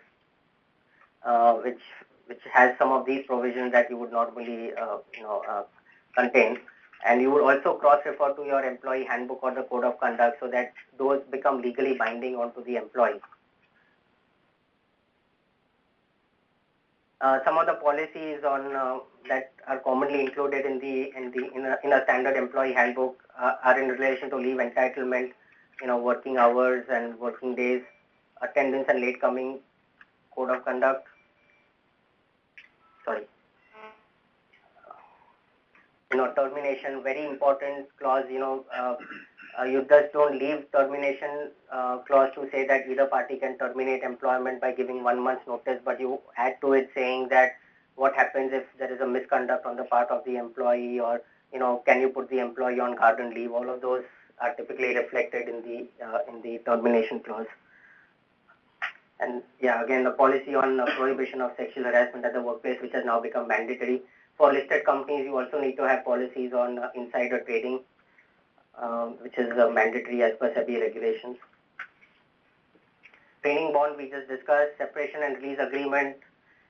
[SPEAKER 4] which has some of these provisions that you would normally contain. And you would also cross-refer to your employee handbook or the code of conduct so that those become legally binding onto the employee. Some of the policies on that are commonly included in a standard employee handbook are in relation to leave entitlement, working hours and working days, attendance and late coming, code of conduct. Termination, very important clause. You just don't leave termination clause to say that either party can terminate employment by giving 1 month's notice, but you add to it saying that what happens if there is a misconduct on the part of the employee, or can you put the employee on garden leave? All of those are typically reflected in the termination clause. And yeah, again, the policy on prohibition of sexual harassment at the workplace, which has now become mandatory. For listed companies, you also need to have policies on insider trading, which is mandatory as per SEBI regulations. Training bond, we just discussed. Separation and release agreement.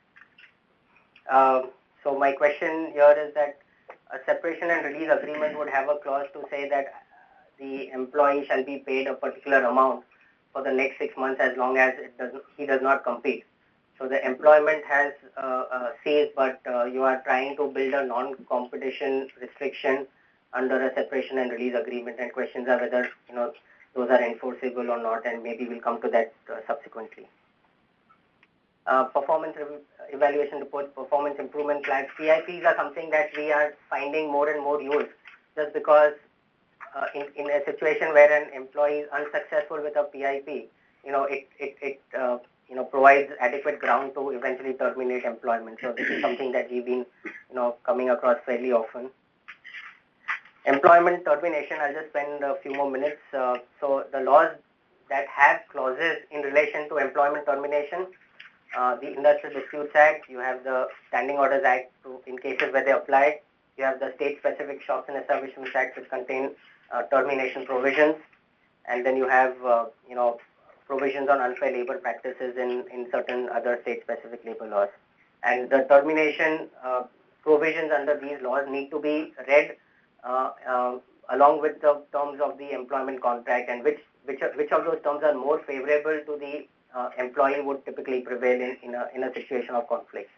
[SPEAKER 4] So my question here is that a separation and release agreement would have a clause to say that the employee shall be paid a particular amount for the next 6 months as long as he does not compete. So the employment has ceased, but you are trying to build a non-competition restriction under a separation and release agreement, and questions are whether those are enforceable or not, and maybe we'll come to that subsequently. Performance evaluation reports, performance improvement plans, PIPs are something that we are finding more and more used, just because in a situation where an employee is unsuccessful with a PIP, it provides adequate ground to eventually terminate employment. So this is something that we've been, coming across fairly often. Employment termination, I'll just spend a few more minutes. So the laws that have clauses in relation to employment termination, the Industrial Disputes Act, you have the Standing Orders Act in cases where they apply, you have the State-Specific Shops and Establishments Act, which contain termination provisions, and then you have, provisions on unfair labor practices in certain other state-specific labor laws. And the termination provisions under these laws need to be read along with the terms of the employment contract, and which of those terms are more favorable to the employee would typically prevail in a situation of conflict.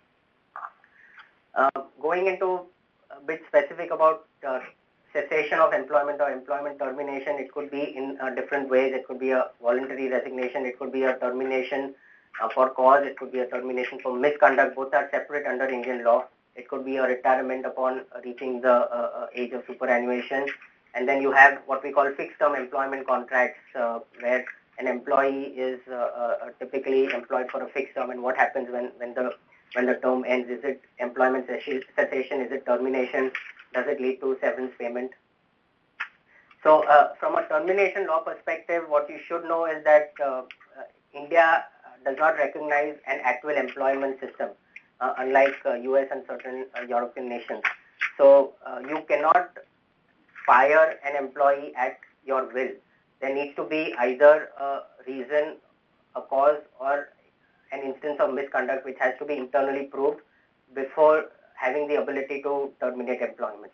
[SPEAKER 4] Going into a bit specific about cessation of employment or employment termination, it could be in different ways. It could be a voluntary resignation, it could be a termination for cause, it could be a termination for misconduct. Both are separate under Indian law. It could be a retirement upon reaching the age of superannuation. And then you have what we call fixed term employment contracts, where an employee is typically employed for a fixed term, and what happens when the term ends? Is it employment cessation? Is it termination? Does it lead to severance payment? So from a termination law perspective, what you should know is that India does not recognize an actual employment system, unlike US and certain European nations. So you cannot fire an employee at your will. There needs to be either a reason, a cause, or an instance of misconduct which has to be internally proved before having the ability to terminate employment.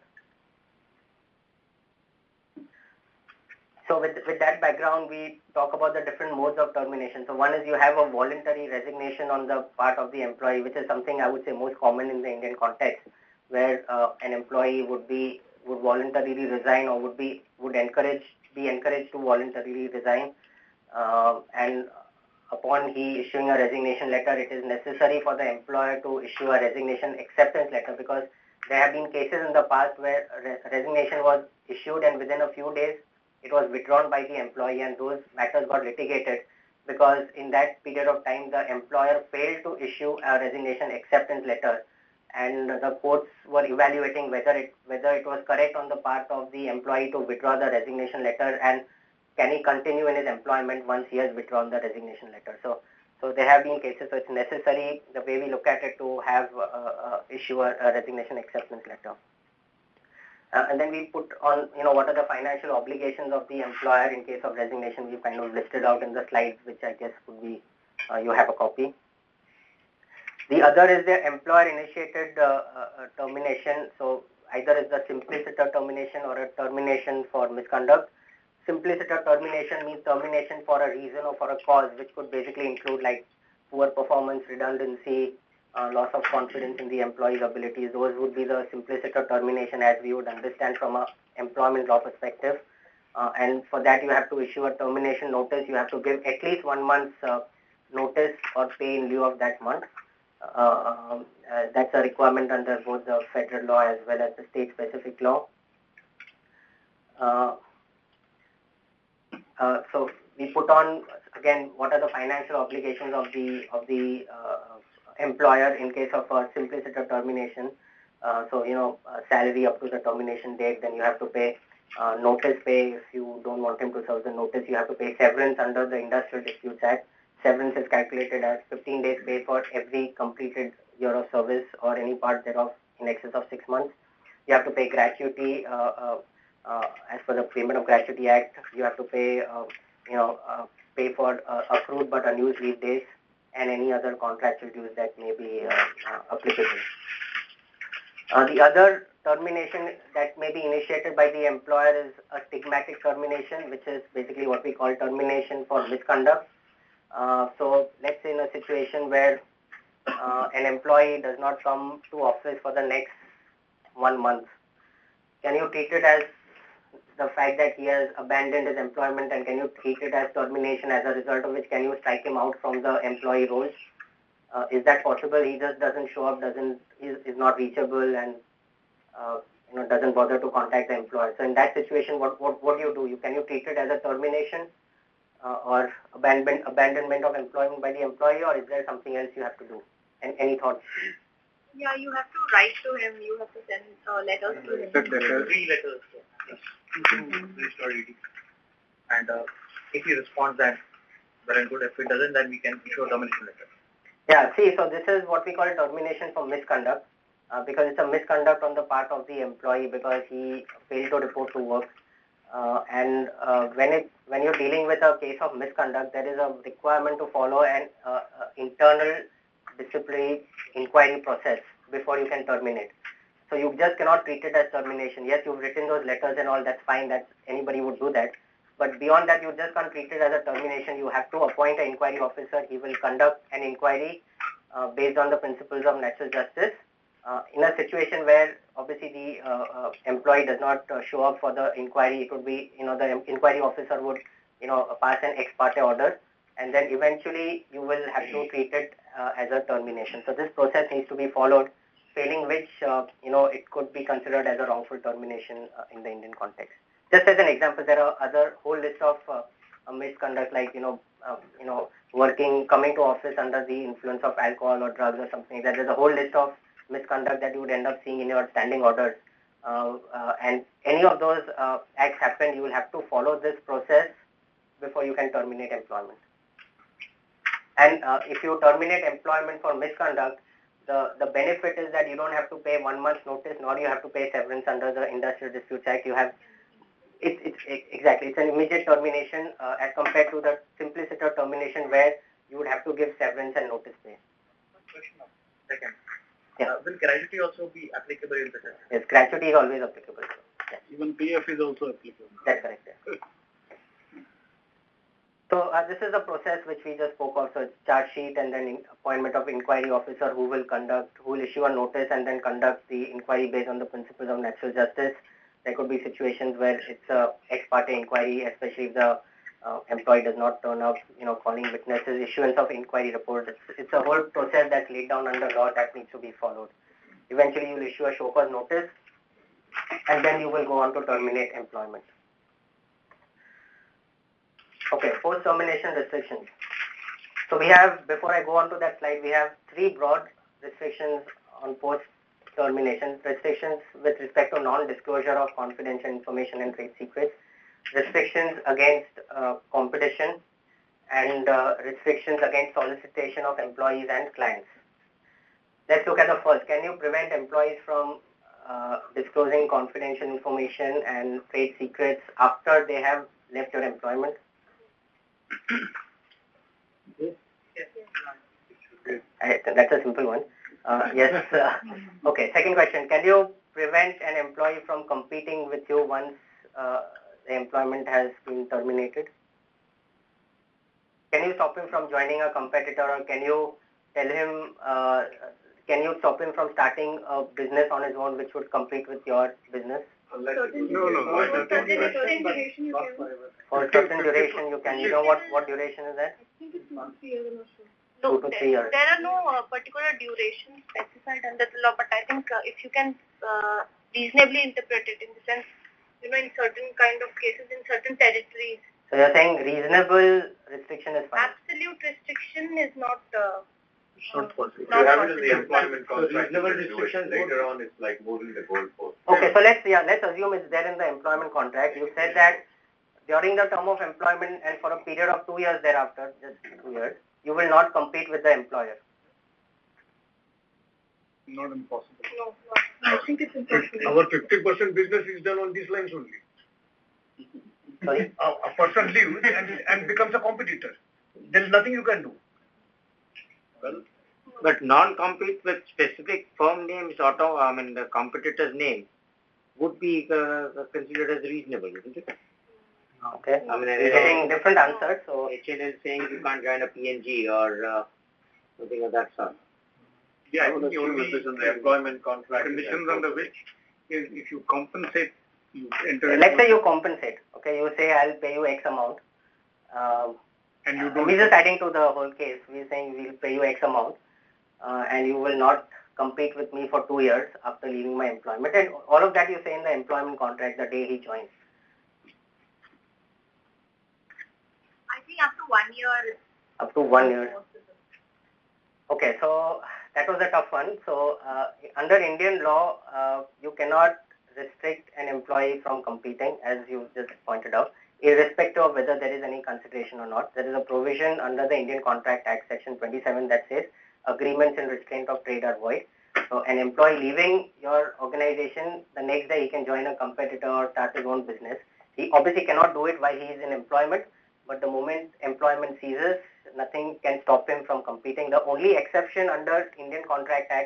[SPEAKER 4] So with that background, we talk about the different modes of termination. So one is you have a voluntary resignation on the part of the employee, which is something I would say most common in the Indian context, where an employee would voluntarily resign or would be encouraged to voluntarily resign, and upon he issuing a resignation letter, it is necessary for the employer to issue a resignation acceptance letter, because there have been cases in the past where resignation was issued and within a few days it was withdrawn by the employee, and those matters got litigated because in that period of time the employer failed to issue a resignation acceptance letter, and the courts were evaluating whether it was correct on the part of the employee to withdraw the resignation letter, and can he continue in his employment once he has withdrawn the resignation letter. So there have been cases, so it's necessary, the way we look at it, to have issue a resignation acceptance letter. And then we put on, what are the financial obligations of the employer in case of resignation. We've kind of listed out in the slides, which I guess would be, you have a copy. The other is the employer-initiated termination. So either it's the simpliciter termination or a termination for misconduct. Simpliciter termination means termination for a reason or for a cause, which could basically include like poor performance, redundancy, loss of confidence in the employee's abilities. Those would be the simpliciter termination as we would understand from an employment law perspective. And for that you have to issue a termination notice. You have to give at least 1 month's notice or pay in lieu of that month. That's a requirement under both the federal law as well as the state-specific law. So we put on, again, what are the financial obligations of the employer in case of a simpliciter termination. So, salary up to the termination date, then you have to pay notice pay if you don't want him to serve the notice. You have to pay severance under the Industrial Disputes Act. Severance is calculated as 15 days pay for every completed year of service or any part thereof in excess of 6 months. You have to pay gratuity as per the Payment of Gratuity Act. You have to pay, pay for accrued but unused leave days and any other contractual dues that may be applicable. The other termination that may be initiated by the employer is a stigmatic termination, which is basically what we call termination for misconduct. So let's say in a situation where an employee does not come to office for the next 1 month, can you treat it as the fact that he has abandoned his employment, and can you treat it as termination, as a result of which can you strike him out from the employee roles? Is that possible? He just doesn't show up, is not reachable, and doesn't bother to contact the employer. So in that situation, what do you do? Can you treat it as a termination or abandonment of employment by the employee, or is there something else you have to do? And any thoughts?
[SPEAKER 6] Yeah, you have to write to him. You have to send letters to him.
[SPEAKER 8] 3 letters. And if he responds, then well and good. If he doesn't, then we can issue a termination letter.
[SPEAKER 4] Yeah, see, so this is what we call termination for misconduct, because it's a misconduct on the part of the employee because he failed to report to work. And when you're dealing with a case of misconduct, there is a requirement to follow an internal disciplinary inquiry process before you can terminate. So you just cannot treat it as termination. Yes, you've written those letters and all, that's fine, that anybody would do that. But beyond that, you just can't treat it as a termination. You have to appoint an inquiry officer. He will conduct an inquiry based on the principles of natural justice. In a situation where obviously the employee does not show up for the inquiry, it would be, the inquiry officer would, pass an ex parte order, and then eventually you will have to treat it as a termination. So this process needs to be followed, failing which, it could be considered as a wrongful termination in the Indian context. Just as an example, there are other whole list of misconduct, like, coming to office under the influence of alcohol or drugs or something like that. There's a whole list of misconduct that you would end up seeing in your standing orders. And any of those acts happen, you will have to follow this process before you can terminate employment. And if you terminate employment for misconduct, the benefit is that you don't have to pay 1 month's notice, nor you have to pay severance under the Industrial Disputes Act. You have it's an immediate termination as compared to the simpliciter termination where you would have to give severance and notice pay.
[SPEAKER 8] Second.
[SPEAKER 4] Yeah.
[SPEAKER 8] Will gratuity also be applicable in the test?
[SPEAKER 4] Yes, gratuity is always applicable. Yes.
[SPEAKER 2] Even PF is also applicable.
[SPEAKER 4] That's correct. Yes. So this is the process which we just spoke of. So it's charge sheet and then appointment of inquiry officer who will issue a notice and then conduct the inquiry based on the principles of natural justice. There could be situations where it's a ex parte inquiry, especially if the employee does not turn up, calling witnesses, issuance of inquiry report. It's a whole process that's laid down under law that needs to be followed. Eventually, you will issue a show cause notice, and then you will go on to terminate employment. Okay, post-termination restrictions. So we have, before I go on to that slide, we have 3 broad restrictions on post-termination. Restrictions with respect to non-disclosure of confidential information and trade secrets, restrictions against competition, and restrictions against solicitation of employees and clients. Let's look at the first. Can you prevent employees from disclosing confidential information and trade secrets after they have left your employment?
[SPEAKER 8] Yes.
[SPEAKER 4] That's a simple one. Yes. Okay. Second question. Can you prevent an employee from competing with you once the employment has been terminated? Can you stop him from joining a competitor, or can you tell him, can you stop him from starting a business on his own which would compete with your business?
[SPEAKER 2] No.
[SPEAKER 4] For a certain duration you can. You know what duration is that?
[SPEAKER 6] I think it's 2 to 3 years or
[SPEAKER 4] so.
[SPEAKER 6] No,
[SPEAKER 4] 2 to 3 years.
[SPEAKER 6] There are no particular duration specified under the law, but I think if you can reasonably interpret it in the sense, in certain kind of cases, in certain territories.
[SPEAKER 4] So you're saying reasonable restriction is fine?
[SPEAKER 6] Absolute restriction is not
[SPEAKER 5] Not possible. You have it in the employment contract.
[SPEAKER 8] Reasonable restriction
[SPEAKER 5] Later on, it's like moving the goalpost.
[SPEAKER 4] Okay, so let's assume it's there in the employment contract. You said that during the term of employment and for a period of 2 years thereafter, just 2 years, you will not compete with the employer.
[SPEAKER 2] Not impossible.
[SPEAKER 6] No, I think it's impossible.
[SPEAKER 7] Our 50% business is done on these lines only.
[SPEAKER 4] Sorry?
[SPEAKER 7] A person leaves and becomes a competitor. There is nothing you can do.
[SPEAKER 9] Well, but non-compete with specific firm names, the competitor's name would be considered as reasonable, isn't it?
[SPEAKER 4] Okay. We're getting different answers. So
[SPEAKER 9] HL is saying you can't join a PNG or something of that sort.
[SPEAKER 5] Yeah, I think the only in the employment contract.
[SPEAKER 2] Conditions under which, if you compensate, you enter.
[SPEAKER 4] Let's say you compensate. Okay, you say I'll pay you X amount.
[SPEAKER 2] And you don't.
[SPEAKER 4] We're just adding to the whole case. We're saying we'll pay you X amount, and you will not compete with me for 2 years after leaving my employment. And all of that you say in the employment contract the day he joins.
[SPEAKER 6] I think up to 1 year.
[SPEAKER 4] Up to 1 year. Okay, so that was a tough one. So under Indian law, you cannot restrict an employee from competing, as you just pointed out, irrespective of whether there is any consideration or not. There is a provision under the Indian Contract Act, Section 27, that says agreements in restraint of trade are void. So an employee leaving your organization, the next day he can join a competitor or start his own business. He obviously cannot do it while he is in employment, but the moment employment ceases, nothing can stop him from competing. The only exception under Indian Contract Act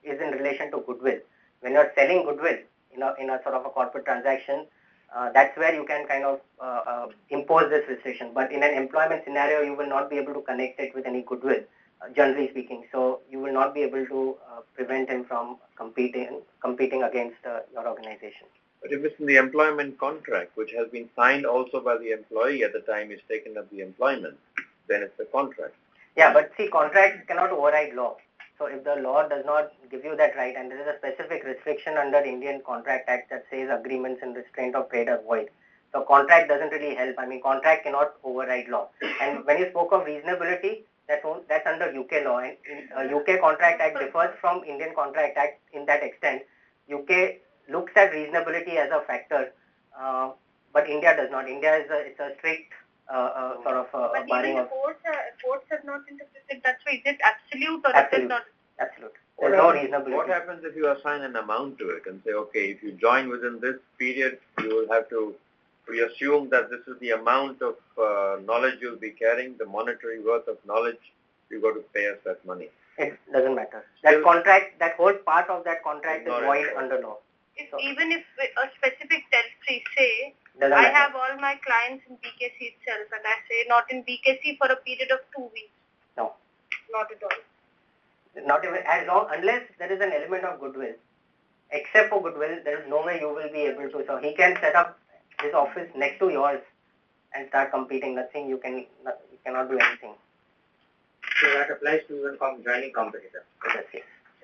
[SPEAKER 4] is in relation to goodwill. When you're selling goodwill in a sort of a corporate transaction, that's where you can kind of impose this restriction. But in an employment scenario, you will not be able to connect it with any goodwill, generally speaking. So you will not be able to prevent him from competing against your organization.
[SPEAKER 5] But if it's in the employment contract, which has been signed also by the employee at the time he's taken up the employment, then it's a contract.
[SPEAKER 4] Yeah, but see, contract cannot override law. So if the law does not give you that right, and there is a specific restriction under Indian Contract Act that says agreements in restraint of trade are void. So contract doesn't really help. I mean, contract cannot override law. And when you spoke of reasonability, that's under UK law. And UK Contract Act differs from Indian Contract Act in that extent. UK looks at reasonability as a factor, but India does not. India is a strict sort of
[SPEAKER 6] but
[SPEAKER 4] barring
[SPEAKER 6] even
[SPEAKER 4] of.
[SPEAKER 6] Courts have not interpreted that way. Is it absolute or
[SPEAKER 4] Absolute.
[SPEAKER 6] is it not?
[SPEAKER 4] Absolute. There's no reasonability.
[SPEAKER 5] What happens if you assign an amount to it and say, okay, if you join within this period, you will have to, we assume that this is the amount of knowledge you'll be carrying, the monetary worth of knowledge, you've got to pay us that money.
[SPEAKER 4] It doesn't matter. That contract, that whole part of that contract is void under law.
[SPEAKER 6] Even if a specific territory, say,
[SPEAKER 4] Doesn't
[SPEAKER 6] I
[SPEAKER 4] matter.
[SPEAKER 6] have all my clients in BKC itself and I say not in BKC for a period of 2 weeks.
[SPEAKER 4] No.
[SPEAKER 6] Not at all.
[SPEAKER 4] Not even, as long, unless there is an element of goodwill. Except for goodwill, there is no way you will be able to. So he can set up his office next to yours and start competing. Nothing, you cannot do anything.
[SPEAKER 9] So that applies to even joining competitor.
[SPEAKER 4] Yes.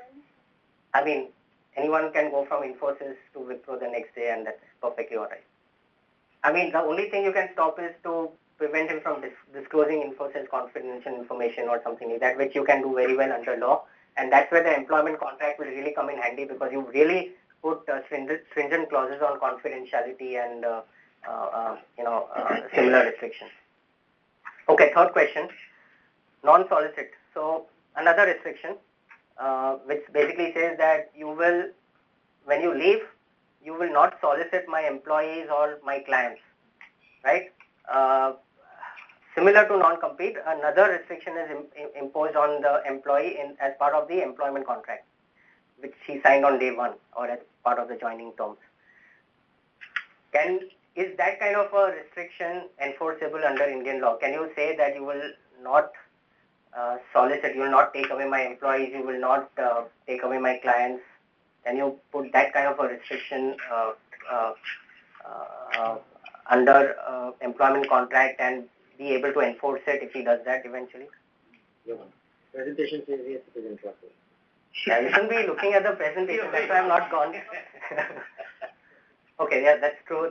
[SPEAKER 4] I mean, anyone can go from Infosys to Wipro the next day and that's perfectly alright. I mean, the only thing you can stop is to prevent him from disclosing Infosys confidential information or something like that, which you can do very well under law. And that's where the employment contract will really come in handy because you really put stringent clauses on confidentiality and similar restrictions. Okay, third question, non-solicit. So another restriction, which basically says that you will, when you leave, you will not solicit my employees or my clients, right? Similar to non-compete, another restriction is imposed on the employee as part of the employment contract, which he signed on day one or as part of the joining terms. Is that kind of a restriction enforceable under Indian law? Can you say that you will not solicit, you will not take away my employees, you will not take away my clients? Can you put that kind of a restriction under employment contract and be able to enforce it if he does that eventually?
[SPEAKER 9] Yeah. Presentation says yes, it is enforceable.
[SPEAKER 4] Yeah, you shouldn't be looking at the presentation, that's why I'm not gone. Okay, yeah, that's true.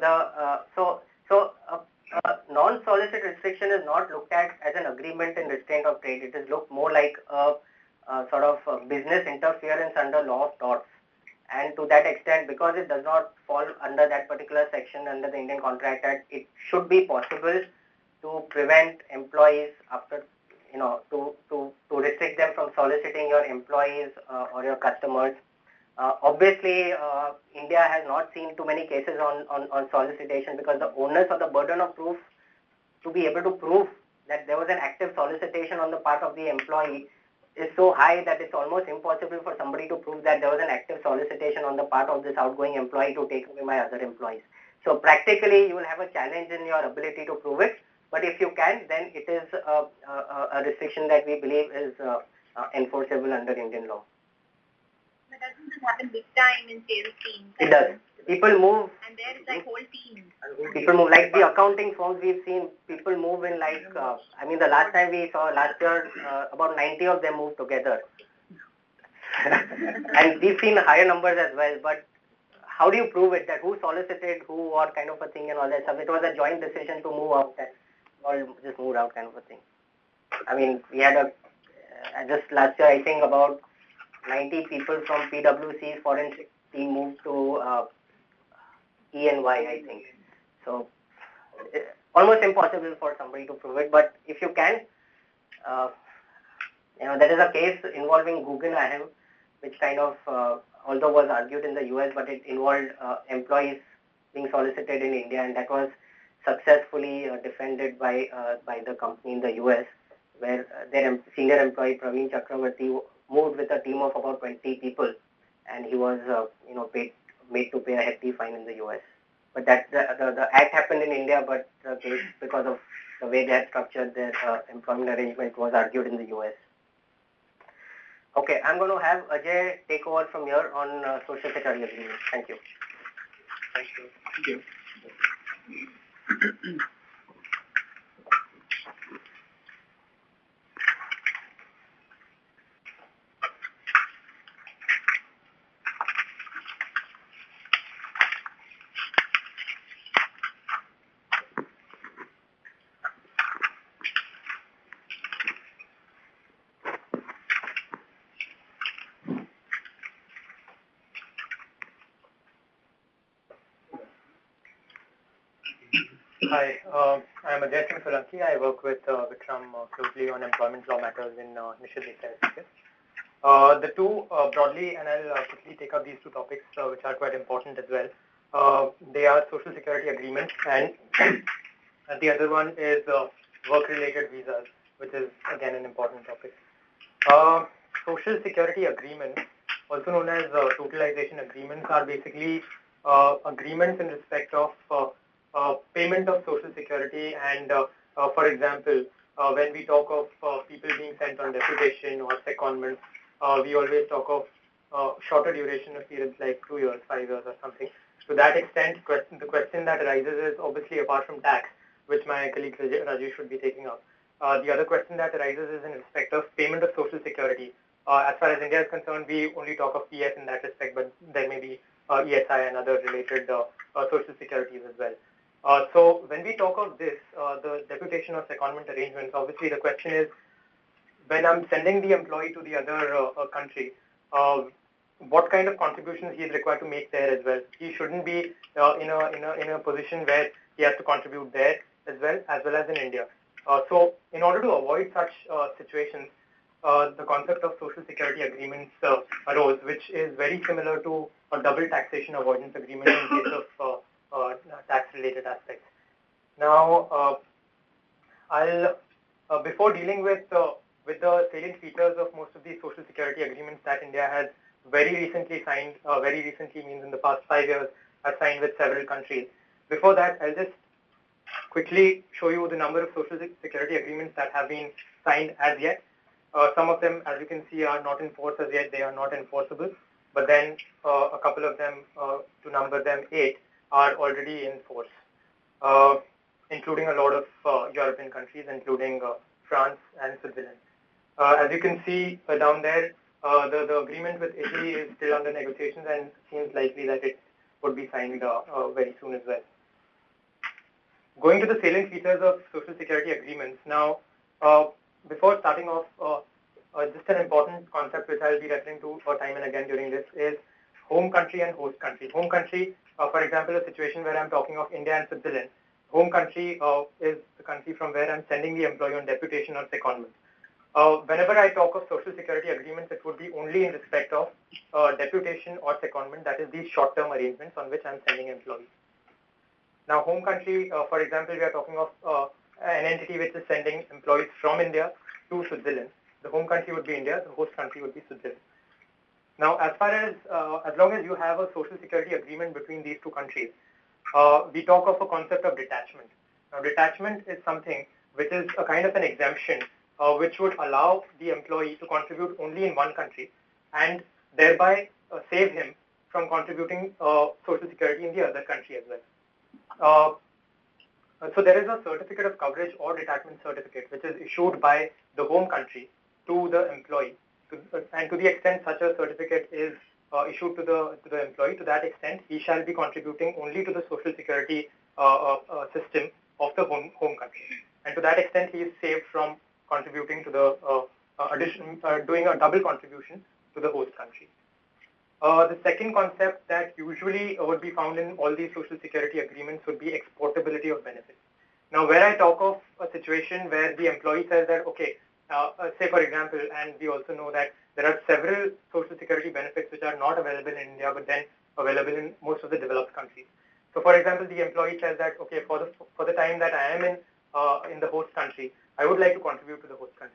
[SPEAKER 4] Non-solicit restriction is not looked at as an agreement in restraint of trade. It is looked more like a sort of business interference under law of torts. And to that extent, because it does not fall under that particular section under the Indian Contract Act, it should be possible to prevent employees after, to restrict them from soliciting your employees or your customers. Obviously, India has not seen too many cases on solicitation because the onus of the burden of proof to be able to prove that there was an active solicitation on the part of the employee is so high that it's almost impossible for somebody to prove that there was an active solicitation on the part of this outgoing employee to take away my other employees. So practically, you will have a challenge in your ability to prove it. But if you can, then it is a restriction that we believe is enforceable under Indian law.
[SPEAKER 6] But doesn't this happen big time in sales teams?
[SPEAKER 4] It does. People move.
[SPEAKER 6] And there is like whole teams.
[SPEAKER 4] People move, like the accounting firms we've seen, people move in like, the last time we saw, last year, about 90 of them moved together. And we've seen higher numbers as well, but how do you prove it, that who solicited who or kind of a thing and all that stuff? It was a joint decision to move out, and all just moved out kind of a thing. I mean, we had just last year, I think about 90 people from PwC's forensic team moved to EY, I think. So, almost impossible for somebody to prove it, but if you can, there is a case involving Guggenheim, which kind of, although was argued in the US, but it involved employees being solicited in India, and that was successfully defended by the company in the US, where their senior employee Praveen Chakravarti moved with a team of about 20 people, and he was made to pay a hefty fine in the US. But that the act happened in India, but the case, because of the way they had structured their employment arrangement, was argued in the US. Okay, I'm going to have Ajay take over from here on Social Security Agreement. Thank you.
[SPEAKER 8] Thank you.
[SPEAKER 10] Hi, I'm Ajay Singh Solanki. I work with Vikram closely on employment law matters in Nishid Desai. The two broadly, and I'll quickly take up these two topics which are quite important as well. They are social security agreements, and the other one is work-related visas, which is again an important topic. Social security agreements, also known as totalization agreements, are basically agreements in respect of payment of social security, and for example, when we talk of people being sent on deputation or secondment, we always talk of shorter duration of periods like 2 years, 5 years or something. To that extent, the question that arises is obviously, apart from tax, which my colleague Rajesh should be taking up, the other question that arises is in respect of payment of social security. As far as India is concerned, we only talk of PS in that respect, but there may be ESI and other related social securities as well. So when we talk of this, the deputation or secondment arrangements, obviously the question is, when I'm sending the employee to the other country, what kind of contributions he is required to make there as well. He shouldn't be in a position where he has to contribute there as well as in India. So in order to avoid such situations, the concept of social security agreements arose, which is very similar to a double taxation avoidance agreement in case of tax-related aspects. Now, I'll before dealing with the salient features of most of these social security agreements that India has very recently signed. Very recently means in the past 5 years, has signed with several countries. Before that, I'll just quickly show you the number of social security agreements that have been signed as yet. Some of them, as you can see, are not in force as yet. They are not enforceable. But then a couple of them, to number them 8, are already in force, including a lot of European countries, including France and Switzerland. As you can see down there, the agreement with Italy is still under negotiations and seems likely that it would be signed very soon as well. Going to the salient features of social security agreements. Now, before starting off, just an important concept which I'll be referring to time and again during this is home country and host country. Home country, for example, a situation where I'm talking of India and Switzerland. Home country is the country from where I'm sending the employee on deputation or secondment. Whenever I talk of social security agreements, it would be only in respect of deputation or secondment, that is these short-term arrangements on which I'm sending employees. Now, home country, for example, we are talking of an entity which is sending employees from India to Switzerland. The home country would be India, the host country would be Switzerland. Now, as long as you have a social security agreement between these two countries, we talk of a concept of detachment. Now, detachment is something which is a kind of an exemption which would allow the employee to contribute only in one country and thereby save him from contributing social security in the other country as well. So there is a certificate of coverage or detachment certificate which is issued by the home country to the employee, and to the extent such a certificate is issued to the employee, to that extent he shall be contributing only to the social security system of the home country, and to that extent he is saved from contributing to the doing a double contribution to the host country. The second concept that usually would be found in all these social security agreements would be exportability of benefits. Now, where I talk of a situation where the employee says that, okay, say for example, and we also know that there are several social security benefits which are not available in India, but then available in most of the developed countries. So, for example, the employee says that, okay, for the time that I am in the host country, I would like to contribute to the host country.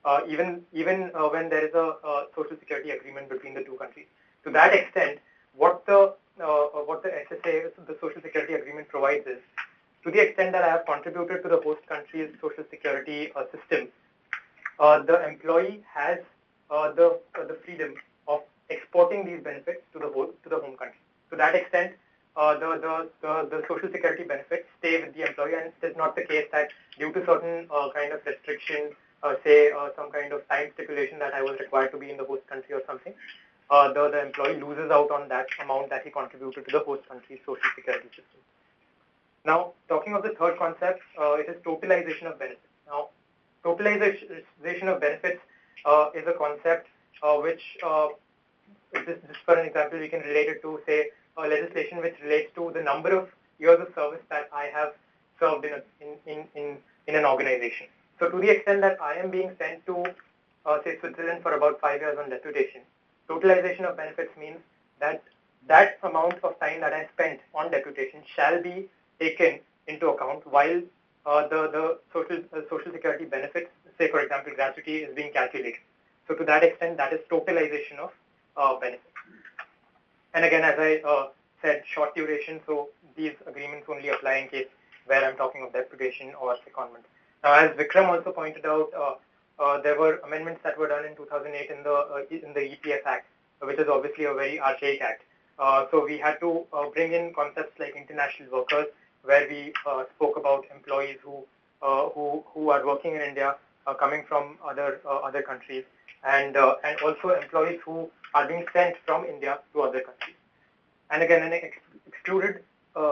[SPEAKER 10] even when there is a social security agreement between the two countries. To that extent, what the SSA, the social security agreement, provides is, to the extent that I have contributed to the host country's social security system, the employee has the freedom of exporting these benefits to the home country. To that extent, the social security benefits stay with the employee, and it is not the case that due to certain kind of restriction, say some kind of time stipulation that I was required to be in the host country or something, the employee loses out on that amount that he contributed to the host country's social security system. Now, talking of the third concept, it is totalization of benefits. Now, totalization of benefits is a concept which, just for an example, we can relate it to, say, legislation which relates to the number of years of service that I have served in an organization. So, to the extent that I am being sent to, say, Switzerland for about 5 years on deputation, totalization of benefits means that that amount of time that I spent on deputation shall be taken into account while the social security benefits, say for example gratuity, is being calculated. So to that extent, that is totalization of benefits. And again, as I said, short duration, so these agreements only apply in case where I'm talking of deputation or secondment. Now, as Vikram also pointed out, there were amendments that were done in 2008 in the EPF Act, which is obviously a very archaic act. So we had to bring in concepts like international workers, where we spoke about employees who are working in India, coming from other countries, and also employees who are being sent from India to other countries. And again, an excluded.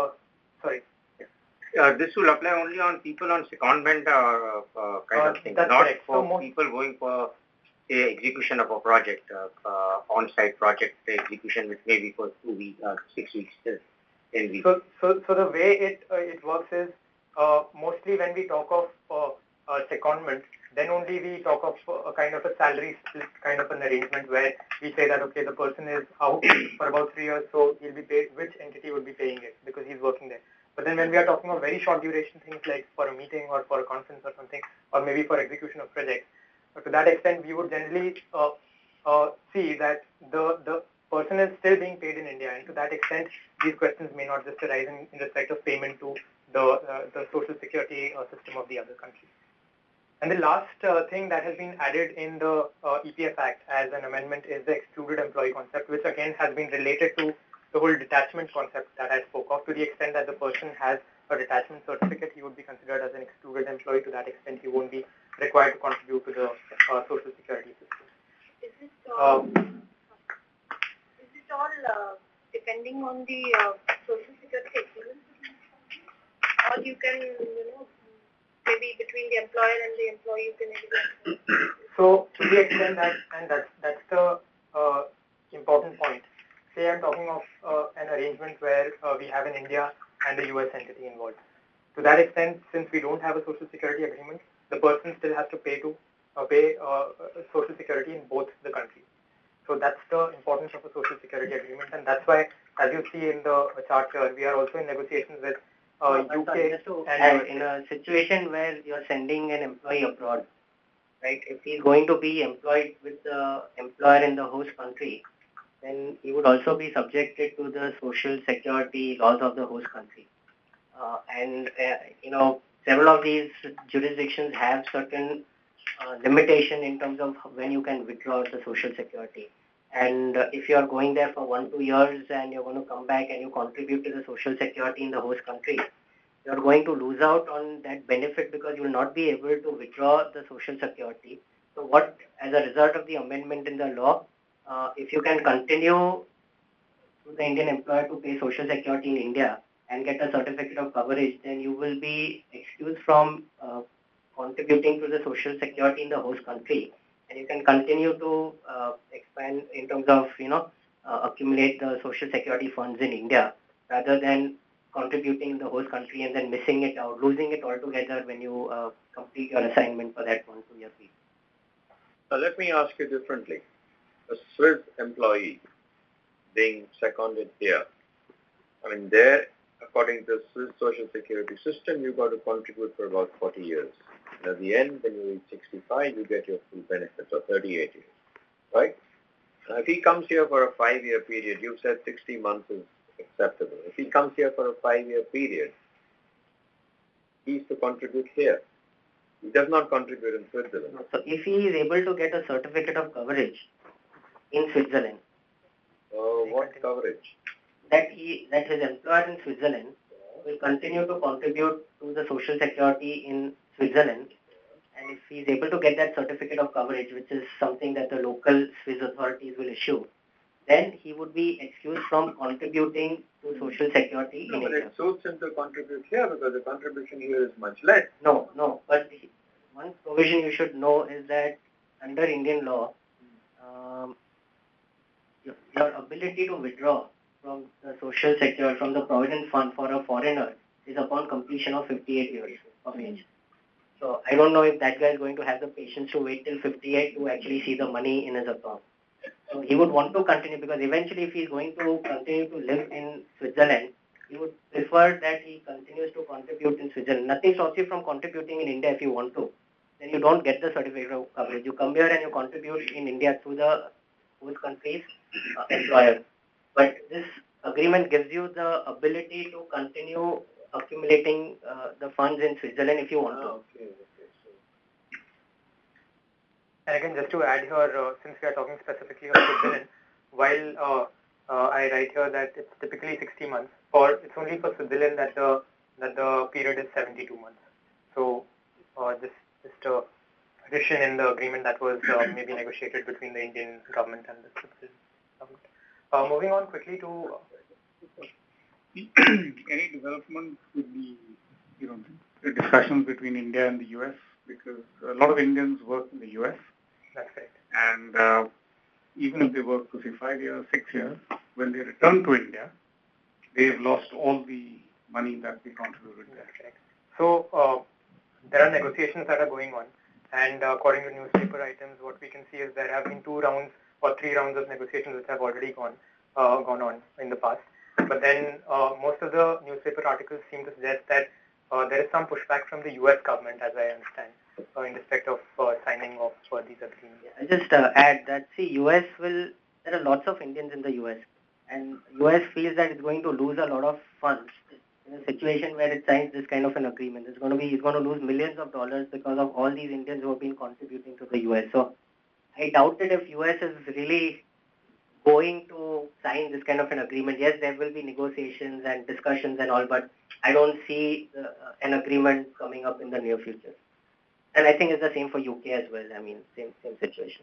[SPEAKER 9] This will apply only on people on secondment kind of thing, not
[SPEAKER 10] correct.
[SPEAKER 9] for people going for, say, execution of a project, on-site project execution, which may be for 2 weeks, 6 weeks, 10 weeks.
[SPEAKER 10] So the way it works is, mostly when we talk of secondment, then only we talk of a kind of a salary split kind of an arrangement where we say that, okay, the person is out for about 3 years, so he'll be paid, which entity would be paying it because he's working there. But then when we are talking of very short duration things like for a meeting or for a conference or something, or maybe for execution of projects, to that extent, we would generally see that the person is still being paid in India, and to that extent, these questions may not just arise in respect of payment to the social security system of the other country. And the last thing that has been added in the EPF Act as an amendment is the excluded employee concept, which again has been related to the whole detachment concept that I spoke of. To the extent that the person has a detachment certificate, he would be considered as an excluded employee. To that extent, he won't be required to contribute to the social security system.
[SPEAKER 6] Is it all depending on the social security agreement, or you can, maybe between the employer and the employee, you can.
[SPEAKER 10] So to the extent that, and that's the important point. Say I'm talking of an arrangement where we have an India and a US entity involved. To that extent, since we don't have a social security agreement, the person still has to pay social security in both the countries. So that's the importance of a social security agreement, and that's why, as you see in the chart here, we are also in negotiations with UK.
[SPEAKER 4] And in a situation where you're sending an employee abroad, right? If he's going to be employed with the employer in the host country, then he would also be subjected to the social security laws of the host country. Several of these jurisdictions have certain limitation in terms of when you can withdraw the social security. And if you are going there for 1-2 years and you're going to come back and you contribute to the social security in the host country, you're going to lose out on that benefit because you will not be able to withdraw the social security. So as a result of the amendment in the law, if you can continue to the Indian employer to pay social security in India and get a certificate of coverage, then you will be excused from contributing to the social security in the host country, and you can continue to expand in terms of accumulate the social security funds in India rather than contributing in the host country and then missing it out, losing it altogether when you complete your assignment for that 1-2 year period.
[SPEAKER 5] Now let me ask you differently. A Swiss employee being seconded here, I mean, there according to the Swiss Social Security system, you've got to contribute for about 40 years. And at the end, when you reach 65, you get your full benefits, or 38 years, right? Now, if he comes here for a 5-year period, you've said 60 months is acceptable. If he comes here for a 5-year period, he's to contribute here. He does not contribute in Switzerland.
[SPEAKER 4] So if he is able to get a certificate of coverage in Switzerland,
[SPEAKER 5] what coverage?
[SPEAKER 4] that his employer in Switzerland will continue to contribute to the social security in Switzerland, and if he is able to get that certificate of coverage, which is something that the local Swiss authorities will issue, then he would be excused from contributing to social security in
[SPEAKER 5] But
[SPEAKER 4] India.
[SPEAKER 5] it suits him to contribute here because the contribution here is much less.
[SPEAKER 4] No, but one provision you should know is that under Indian law, your ability to withdraw from the social sector, from the provident fund for a foreigner is upon completion of 58 years of age. So I don't know if that guy is going to have the patience to wait till 58 to actually see the money in his account. So he would want to continue because eventually if he is going to continue to live in Switzerland, he would prefer that he continues to contribute in Switzerland. Nothing stops you from contributing in India if you want to. Then you don't get the certificate of coverage. You come here and you contribute in India through the host country's employer. But this agreement gives you the ability to continue accumulating the funds in Switzerland if you want to.
[SPEAKER 10] And again, just to add here, since we are talking specifically of Switzerland, while I write here that it's typically 60 months, it's only for Switzerland that the period is 72 months. So this just addition in the agreement that was maybe negotiated between the Indian government and the Switzerland government. Moving on quickly to
[SPEAKER 2] any development with the discussions between India and the US, because a lot of Indians work in the US.
[SPEAKER 10] That's correct.
[SPEAKER 2] And even if they work for say 5 years, 6 years, when they return to India, they've lost all the money that they contributed there.
[SPEAKER 10] That's correct. So there are negotiations that are going on, and according to newspaper items, what we can see is there have been 2 rounds or 3 rounds of negotiations which have already gone on in the past. But then most of the newspaper articles seem to suggest that there is some pushback from the US government, as I understand, in respect of signing off these agreements.
[SPEAKER 4] I just add that, there are lots of Indians in the US, and US feels that it's going to lose a lot of funds in a situation where it signs this kind of an agreement. It's going to lose millions of dollars because of all these Indians who have been contributing to the US. So I doubt it if US is really going to sign this kind of an agreement. Yes, there will be negotiations and discussions and all, but I don't see an agreement coming up in the near future. And I think it's the same for UK as well. I mean, same situation.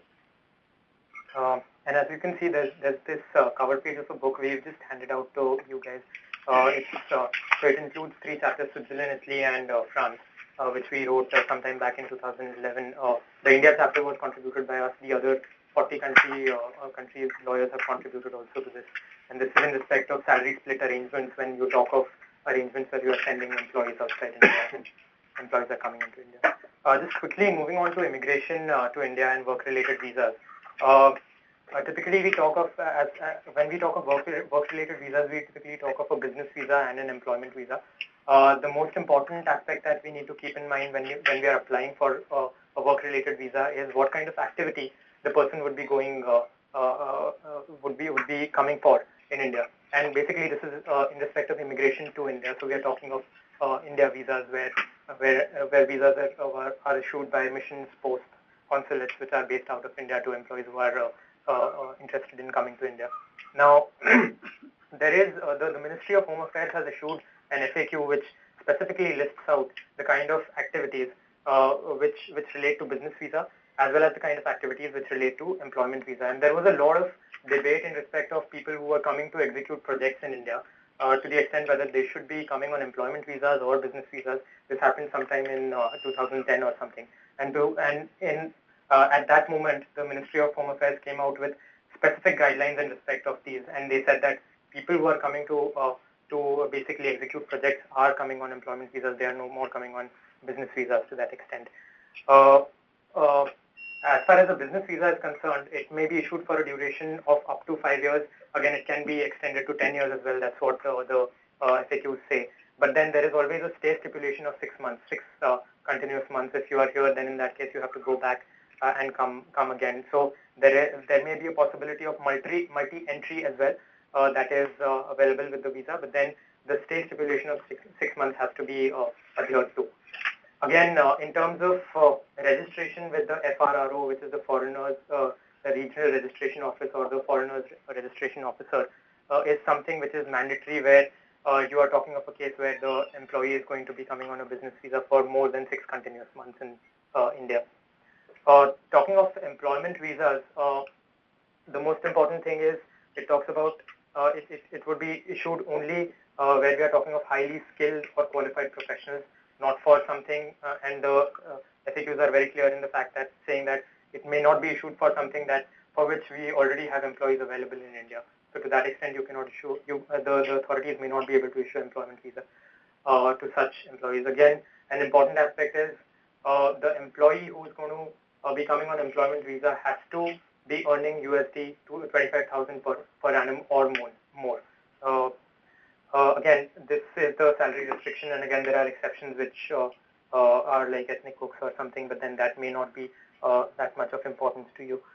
[SPEAKER 10] And as you can see, there's this cover page of a book we've just handed out to you guys. So it includes 3 chapters: Switzerland, Italy, and France, which we wrote sometime back in 2011. The India chapter was contributed by us. The other 40 countries lawyers have contributed also to this. And this is in respect of salary split arrangements when you talk of arrangements where you are sending employees outside India and employees are coming into India. Just quickly moving on to immigration to India and work-related visas. Typically, we talk of when we talk of work-related visas, we typically talk of a business visa and an employment visa. The most important aspect that we need to keep in mind when we are applying for a work-related visa is what kind of activity the person would be going would be coming for in India. And basically, this is in respect of immigration to India. So we are talking of India visas where visas are issued by missions, posts, consulates which are based out of India to employees who are interested in coming to India. Now, there is the Ministry of Home Affairs has issued an FAQ which specifically lists out the kind of activities which relate to business visa as well as the kind of activities which relate to employment visa. And there was a lot of debate in respect of people who were coming to execute projects in India to the extent whether they should be coming on employment visas or business visas. This happened sometime in 2010 or something. At that moment, the Ministry of Home Affairs came out with specific guidelines in respect of these, and they said that people who are coming to basically execute projects are coming on employment visas. They are no more coming on business visas to that extent. As far as a business visa is concerned, it may be issued for a duration of up to 5 years. Again, it can be extended to 10 years as well. That's what the FAQs say. But then there is always a stay stipulation of 6 months, six continuous months. If you are here, then in that case you have to go back and come again. So there may be a possibility of multi-entry as well that is available with the visa. But then the stay stipulation of six months has to be adhered to. Again, in terms of registration with the FRRO, which is the Foreigners the Regional Registration Office or the Foreigners Registration Officer, is something which is mandatory where you are talking of a case where the employee is going to be coming on a business visa for more than 6 continuous months in India. Talking of employment visas, the most important thing is it talks about it would be issued only where we are talking of highly skilled or qualified professionals, not for something, and the FAQs are very clear in the fact that saying that it may not be issued for something that for which we already have employees available in India. So to that extent, you cannot issue, the authorities may not be able to issue employment visa to such employees. Again, an important aspect is the employee who is going to be coming on employment visa has to be earning USD 25,000 per annum or more. Again, this is the salary restriction, and again, there are exceptions which are like ethnic cooks or something, but then that may not be that much of importance to you.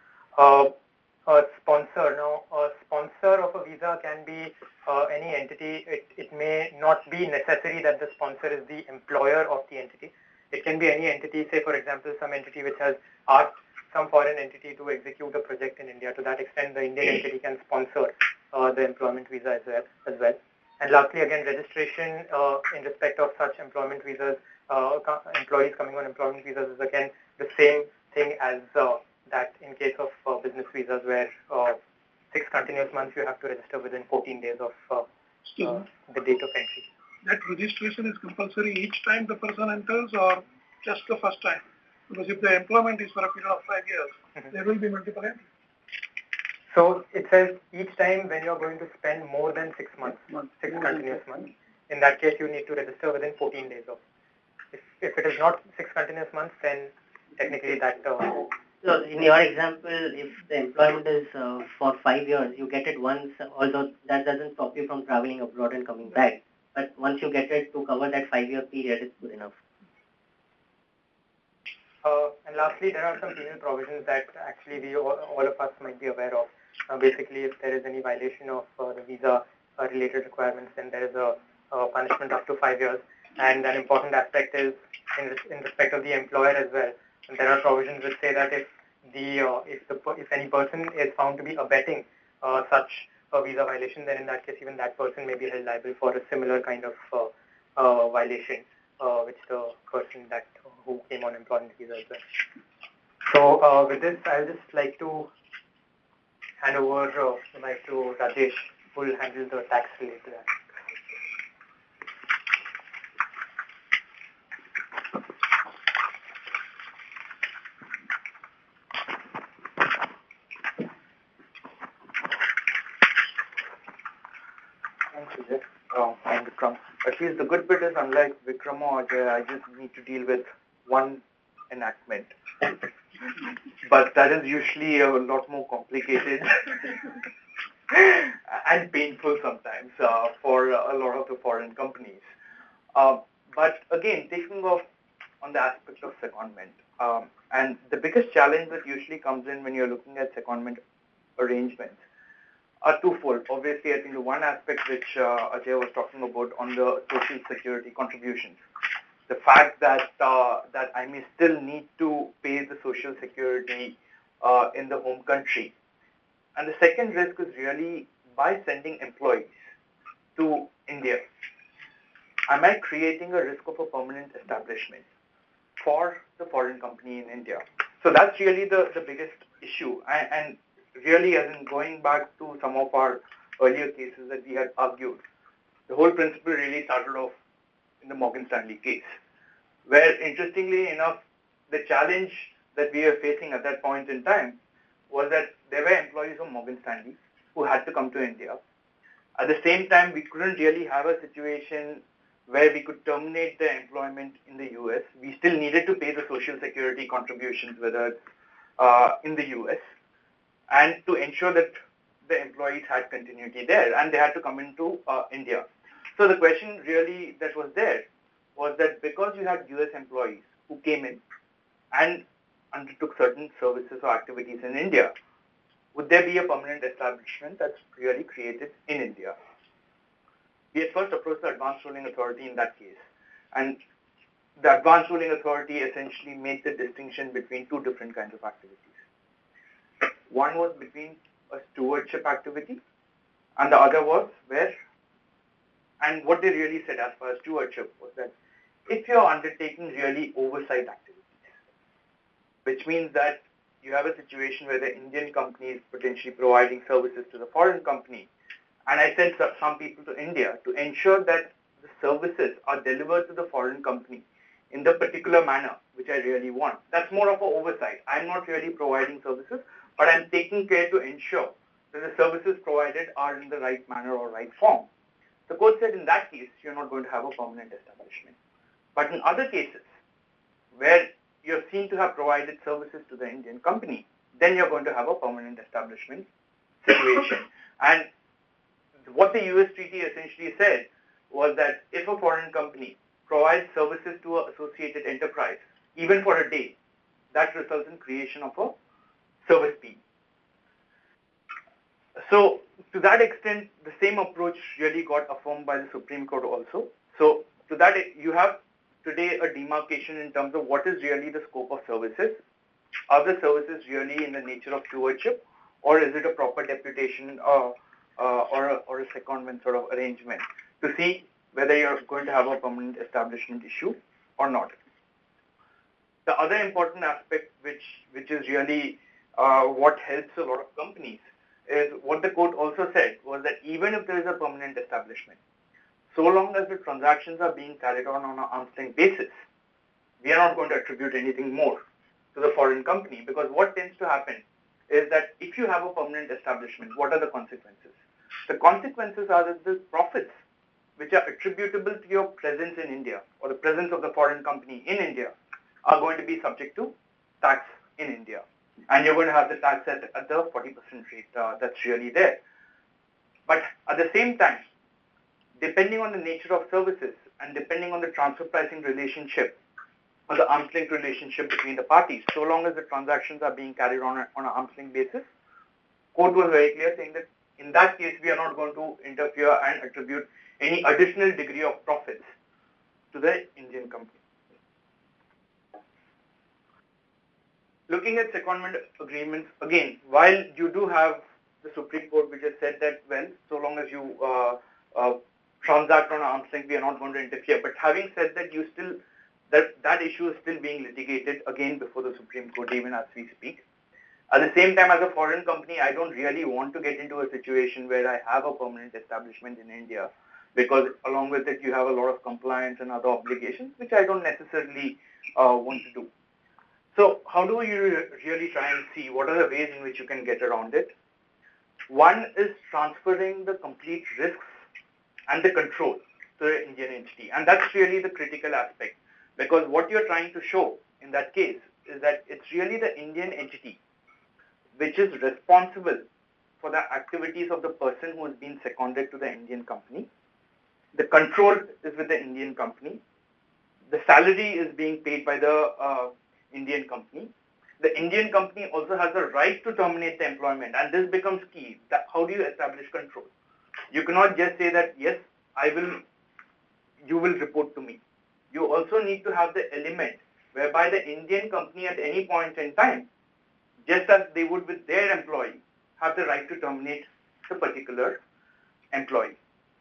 [SPEAKER 10] A sponsor. Now, a sponsor of a visa can be any entity. It may not be necessary that the sponsor is the employer of the entity. It can be any entity, say for example, some entity which has asked some foreign entity to execute a project in India. To that extent, the Indian entity can sponsor the employment visa as well. And lastly, again, registration in respect of such employment visas, employees coming on employment visas is again the same thing as that in case of business visas, where 6 continuous months you have to register within 14 days of the date of entry.
[SPEAKER 11] That registration is compulsory each time the person enters, or just the first time? Because if the employment is for a period of 5 years, there will be multiple entries.
[SPEAKER 10] So it says each time when you are going to spend more than 6 months, 6 continuous months, in that case you need to register within 14 days of. If it is not 6 continuous months, then technically that.
[SPEAKER 4] So in your example, if the employment is for 5 years, you get it once, although that doesn't stop you from traveling abroad and coming back. But once you get it to cover that 5-year period, it's good enough.
[SPEAKER 10] And lastly, there are some penal provisions that actually all of us might be aware of. Basically, if there is any violation of the visa-related requirements, then there is a punishment up to 5 years. And an important aspect is in respect of the employer as well. And there are provisions which say that if any person is found to be abetting such a visa violation, then in that case, even that person may be held liable for a similar kind of violation, which the person who came on employment visa as well. So with this, I would just like to hand over the mic to Rajesh, who will handle the tax related to that.
[SPEAKER 12] I'm Vikram. At least the good bit is, unlike Vikram or Ajay, I just need to deal with one enactment. But that is usually a lot more complicated and painful sometimes for a lot of the foreign companies. But again, taking off on the aspect of secondment, and the biggest challenge that usually comes in when you're looking at secondment arrangements are twofold. Obviously, I think the one aspect which Ajay was talking about on the social security contributions, the fact that that I may still need to pay the social security in the home country. And the second risk is really by sending employees to India, am I creating a risk of a permanent establishment for the foreign company in India? So that's really the biggest issue. And really, as in going back to some of our earlier cases that we had argued, the whole principle really started off in the Morgan Stanley case, where interestingly enough, the challenge that we were facing at that point in time was that there were employees of Morgan Stanley who had to come to India. At the same time, we couldn't really have a situation where we could terminate the employment in the US. We still needed to pay the social security contributions, whether in the US, and to ensure that the employees had continuity there, and they had to come into India. So the question really that was there was that because you had US employees who came in and undertook certain services or activities in India, would there be a permanent establishment that's really created in India? We had first approached the Advanced Ruling Authority in that case. And the Advanced Ruling Authority essentially made the distinction between two different kinds of activities. One was between a stewardship activity, and the other was where, and what they really said as far as stewardship was that if you're undertaking really oversight activities, which means that you have a situation where the Indian company is potentially providing services to the foreign company, and I sent some people to India to ensure that the services are delivered to the foreign company in the particular manner which I really want. That's more of an oversight. I'm not really providing services, but I'm taking care to ensure that the services provided are in the right manner or right form. The court said in that case, you're not going to have a permanent establishment. But in other cases, where you're seen to have provided services to the Indian company, then you're going to have a permanent establishment situation. And what the US treaty essentially said was that if a foreign company provides services to an associated enterprise, even for a day, that results in creation of a service fee. So to that extent, the same approach really got affirmed by the Supreme Court also. So to that, you have today a demarcation in terms of what is really the scope of services. Are the services really in the nature of stewardship, or is it a proper deputation or a secondment sort of arrangement to see whether you're going to have a permanent establishment issue or not. The other important aspect which is really what helps a lot of companies is what the court also said was that even if there is a permanent establishment, so long as the transactions are being carried on an arm's length basis, we are not going to attribute anything more to the foreign company, because what tends to happen is that if you have a permanent establishment, what are the consequences? The consequences are that the profits which are attributable to your presence in India or the presence of the foreign company in India are going to be subject to tax in India. And you're going to have the tax at the 40% rate that's really there. But at the same time, depending on the nature of services and depending on the transfer pricing relationship or the arm's length relationship between the parties, so long as the transactions are being carried on an arm's length basis, court was very clear saying that in that case we are not going to interfere and attribute any additional degree of profits to the Indian company. Looking at secondment agreements, again, while you do have the Supreme Court which has said that, well, so long as you transact on arm's length, we are not going to interfere. But having said that, you still that issue is still being litigated again before the Supreme Court, even as we speak. At the same time, as a foreign company, I don't really want to get into a situation where I have a permanent establishment in India, because along with it, you have a lot of compliance and other obligations, which I don't necessarily want to do. So how do you really try and see what are the ways in which you can get around it? One is transferring the complete risks and the control to the Indian entity. And that's really the critical aspect, because what you're trying to show in that case is that it's really the Indian entity which is responsible for the activities of the person who has been seconded to the Indian company. The control is with the Indian company. The salary is being paid by the Indian company. The Indian company also has the right to terminate the employment, and this becomes key. How do you establish control? You cannot just say that, yes, you will report to me. You also need to have the element whereby the Indian company at any point in time, just as they would with their employee, have the right to terminate the particular employee.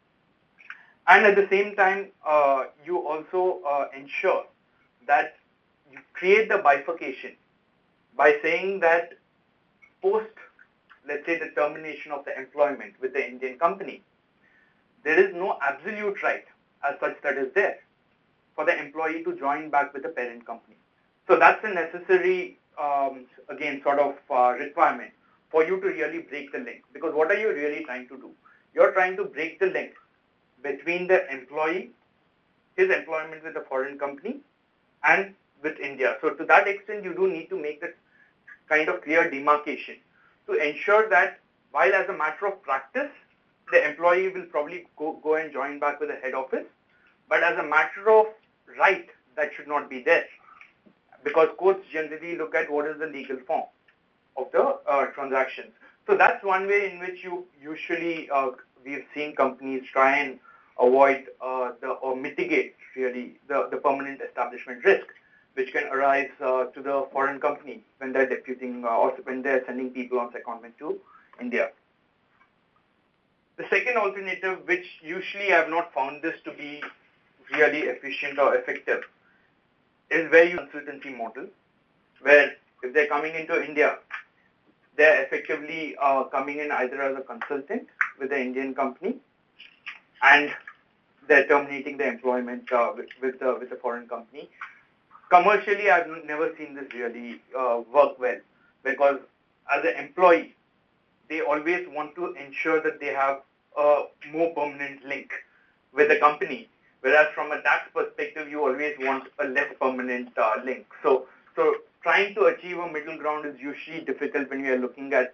[SPEAKER 12] And at the same time, you also ensure that you create the bifurcation by saying that post, let's say, the termination of the employment with the Indian company, there is no absolute right as such that is there for the employee to join back with the parent company. So that's a necessary, again, sort of requirement for you to really break the link. Because what are you really trying to do? You're trying to break the link between the employee, his employment with the foreign company, and with India. So to that extent, you do need to make that kind of clear demarcation to ensure that while as a matter of practice, the employee will probably go and join back with the head office. But as a matter of right, that should not be there, because courts generally look at what is the legal form of the transactions. So that's one way in which you usually we've seen companies try and avoid or mitigate really the permanent establishment risk, which can arise to the foreign company when they're deputing or when they're sending people on secondment to India. The second alternative, which usually I have not found this to be really efficient or effective, is where you consultancy model, where if they're coming into India, they're effectively coming in either as a consultant with the Indian company, and they're terminating the employment with the foreign company. Commercially, I've never seen this really work well, because as an employee, they always want to ensure that they have a more permanent link with the company, whereas from a tax perspective, you always want a less permanent link. So trying to achieve a middle ground is usually difficult when you are looking at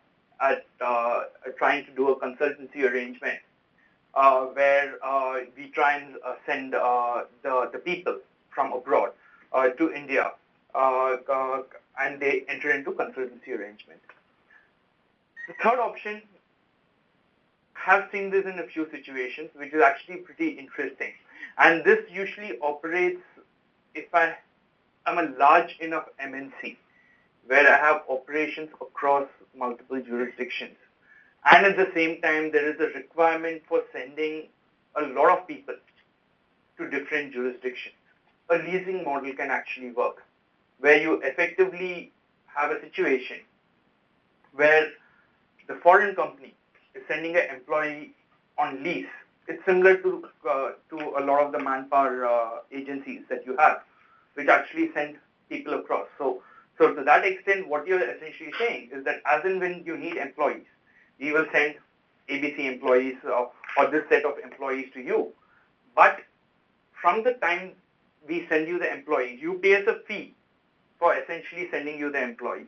[SPEAKER 12] trying to do a consultancy arrangement where we try and send the people from abroad to India and they enter into consultancy arrangement. The third option, have seen this in a few situations, which is actually pretty interesting. And this usually operates if I'm a large enough MNC where I have operations across multiple jurisdictions. And at the same time, there is a requirement for sending a lot of people to different jurisdictions. A leasing model can actually work, where you effectively have a situation where the foreign company is sending an employee on lease. It's similar to a lot of the manpower agencies that you have, which actually send people across. So to that extent, what you're essentially saying is that as and when you need employees, we will send ABC employees or this set of employees to you. But from the time we send you the employees, you pay us a fee for essentially sending you the employees.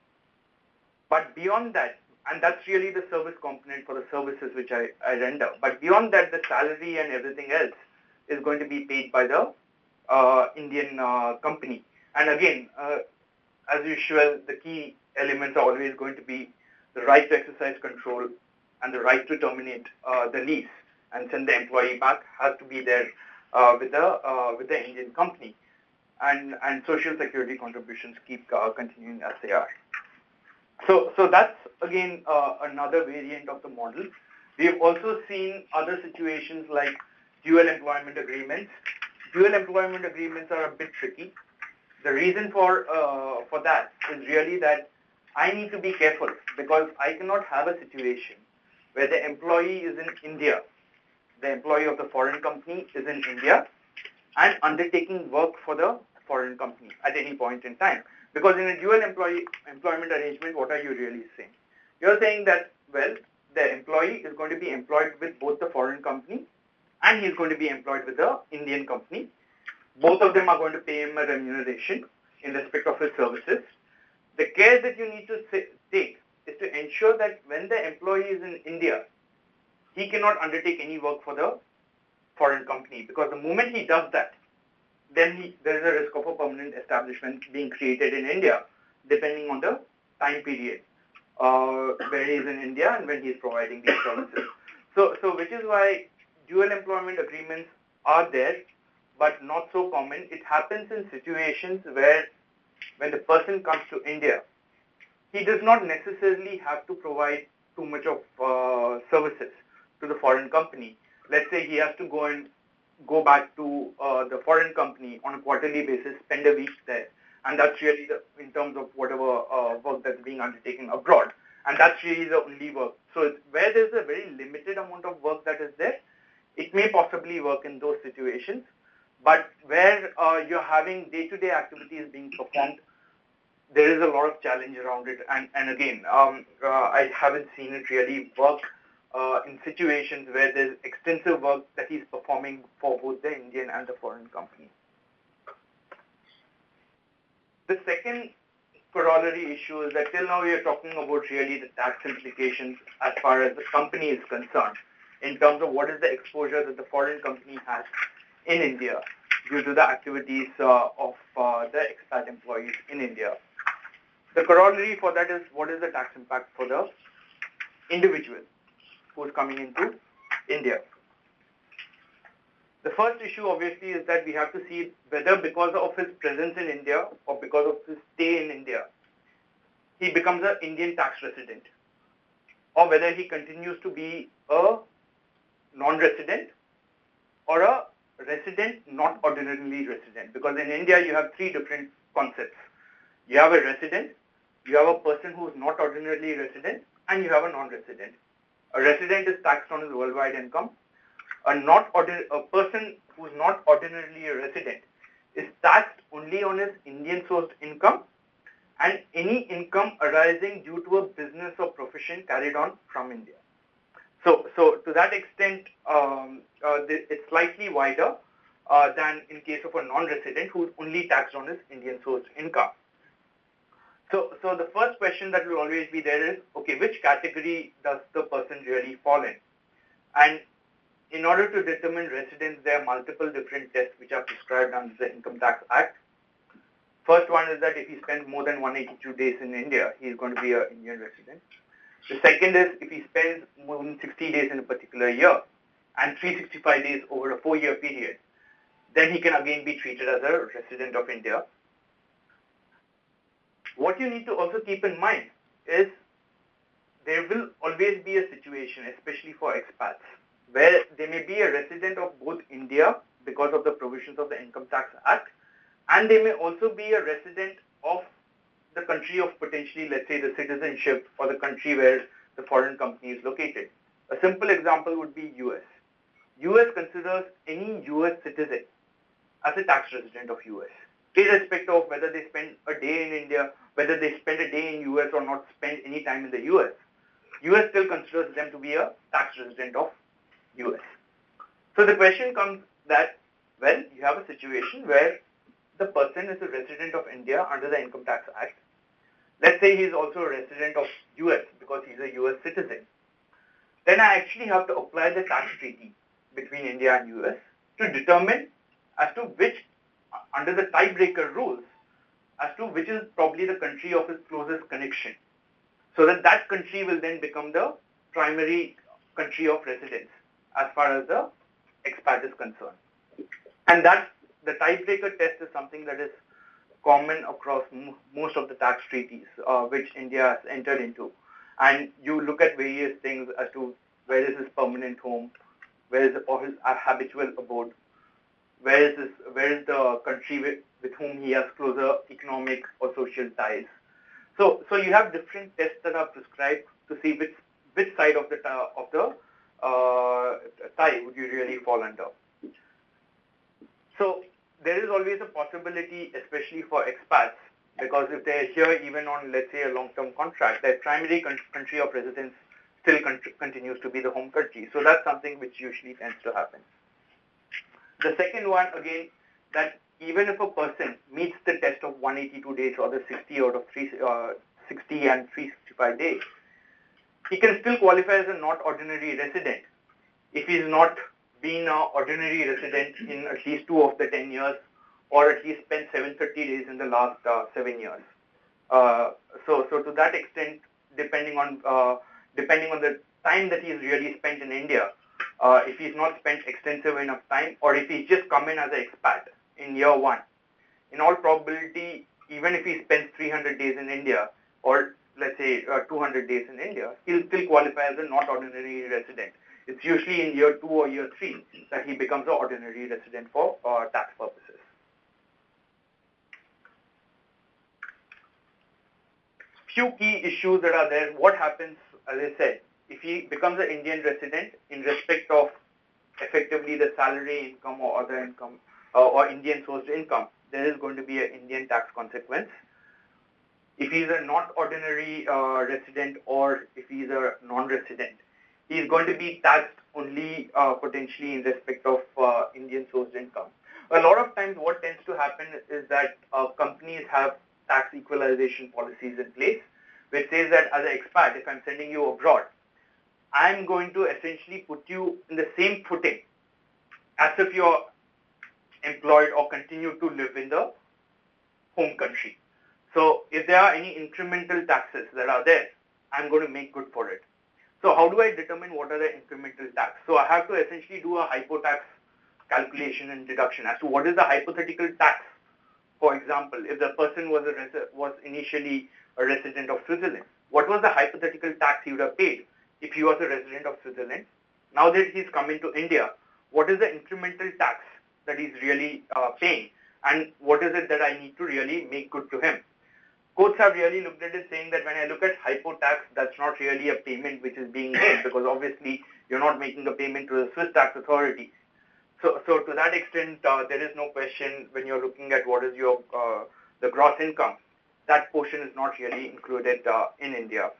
[SPEAKER 12] But beyond that, and that's really the service component for the services which I render. But beyond that, the salary and everything else is going to be paid by the Indian company. And again, as usual, the key elements are always going to be the right to exercise control and the right to terminate the lease and send the employee back has to be there with the Indian company. And social security contributions keep continuing as they are. So that's again another variant of the model. We have also seen other situations like dual employment agreements. Dual employment agreements are a bit tricky. The reason for that is really that I need to be careful, because I cannot have a situation where the employee is in India, the employee of the foreign company is in India and undertaking work for the foreign company at any point in time. Because in a dual employment arrangement, what are you really saying? You're saying that, well, the employee is going to be employed with both the foreign company and he's going to be employed with the Indian company. Both of them are going to pay him a remuneration in respect of his services. The care that you need to take is to ensure that when the employee is in India, he cannot undertake any work for the foreign company, because the moment he does that, then there is a risk of a permanent establishment being created in India, depending on the time period where he is in India and when he is providing these services. So which is why dual employment agreements are there, but not so common. It happens in situations where when the person comes to India, he does not necessarily have to provide too much of services to the foreign company. Let's say he has to go back to the foreign company on a quarterly basis, spend a week there, and that's really in terms of whatever work that's being undertaken abroad, and that's really the only work. So where there's a very limited amount of work that is there, it may possibly work in those situations. But where you're having day-to-day activities being performed, there is a lot of challenge around it. And again, I haven't seen it really work in situations where there's extensive work that he's performing for both the Indian and the foreign company. The second corollary issue is that till now we are talking about really the tax implications as far as the company is concerned, in terms of what is the exposure that the foreign company has in India due to the activities of the expat employees in India. The corollary for that is what is the tax impact for the individual who is coming into India. The first issue obviously is that we have to see whether because of his presence in India or because of his stay in India, he becomes an Indian tax resident, or whether he continues to be a non-resident or a resident not ordinarily resident. Because in India you have three different concepts. You have a resident, you have a person who is not ordinarily resident, and you have a non-resident. A resident is taxed on his worldwide income. A person who is not ordinarily a resident is taxed only on his Indian sourced income and any income arising due to a business or profession carried on from India. So to that extent, it's slightly wider than in case of a non-resident who is only taxed on his Indian sourced income. So the first question that will always be there is, okay, which category does the person really fall in? And in order to determine residence, there are multiple different tests which are prescribed under the Income Tax Act. First one is that if he spends more than 182 days in India, he is going to be an Indian resident. The second is if he spends more than 60 days in a particular year and 365 days over a 4-year period, then he can again be treated as a resident of India. What you need to also keep in mind is there will always be a situation, especially for expats, where they may be a resident of both India because of the provisions of the Income Tax Act, and they may also be a resident of the country of potentially, let's say, the citizenship or the country where the foreign company is located. A simple example would be US. US considers any US citizen as a tax resident of US, irrespective of whether they spend a day in India, whether they spend a day in US or not spend any time in the US. US still considers them to be a tax resident of US. So the question comes that, well, you have a situation where the person is a resident of India under the Income Tax Act. Let's say he is also a resident of US because he's a US citizen. Then I actually have to apply the tax treaty between India and US to determine as to which, under the tiebreaker rules, as to which is probably the country of his closest connection. So that country will then become the primary country of residence as far as the expat is concerned. And that the tiebreaker test is something that is common across most of the tax treaties which India has entered into. And you look at various things as to where is his permanent home, where is his habitual abode, where is the country with whom he has closer economic or social ties. So you have different tests that are prescribed to see which side of the tie would you really fall under. So there is always a possibility, especially for expats, because if they're here even on, let's say, a long-term contract, their primary country of residence still continues to be the home country. So that's something which usually tends to happen. The second one, again, that even if a person meets the test of 182 days or the 60 out of 60 and 365 days, he can still qualify as a not ordinary resident if he is not been an ordinary resident in at least 2 of the 10 years or at least spent 730 days in the last 7 years. So to that extent, depending on the time that he's really spent in India, if he's not spent extensive enough time, or if he's just come in as an expat in year 1, in all probability, even if he spends 300 days in India, or let's say 200 days in India, he'll still qualify as a not ordinary resident. It's usually in year 2 or year 3 that he becomes an ordinary resident for tax purposes. Few key issues that are there. What happens, as I said, if he becomes an Indian resident in respect of effectively the salary income or other income or Indian sourced income, there is going to be an Indian tax consequence. If he is a not ordinary resident or if he is a non-resident, he is going to be taxed only potentially in respect of Indian sourced income. A lot of times what tends to happen is that companies have tax equalization policies in place, which says that as an expat, if I'm sending you abroad, I'm going to essentially put you in the same footing as if you're employed or continue to live in the home country. So if there are any incremental taxes that are there, I'm going to make good for it. So how do I determine what are the incremental tax? So I have to essentially do a hypotax calculation and deduction as to what is the hypothetical tax. For example, if the person was initially a resident of Switzerland, what was the hypothetical tax he would have paid if he was a resident of Switzerland? Now that he's come into India, what is the incremental tax that he's really paying, and what is it that I need to really make good to him? Courts have really looked at it saying that when I look at hypotax, that's not really a payment which is being made, because obviously you're not making a payment to the Swiss tax authority. So to that extent, there is no question when you're looking at what is your the gross income, that portion is not really included in India.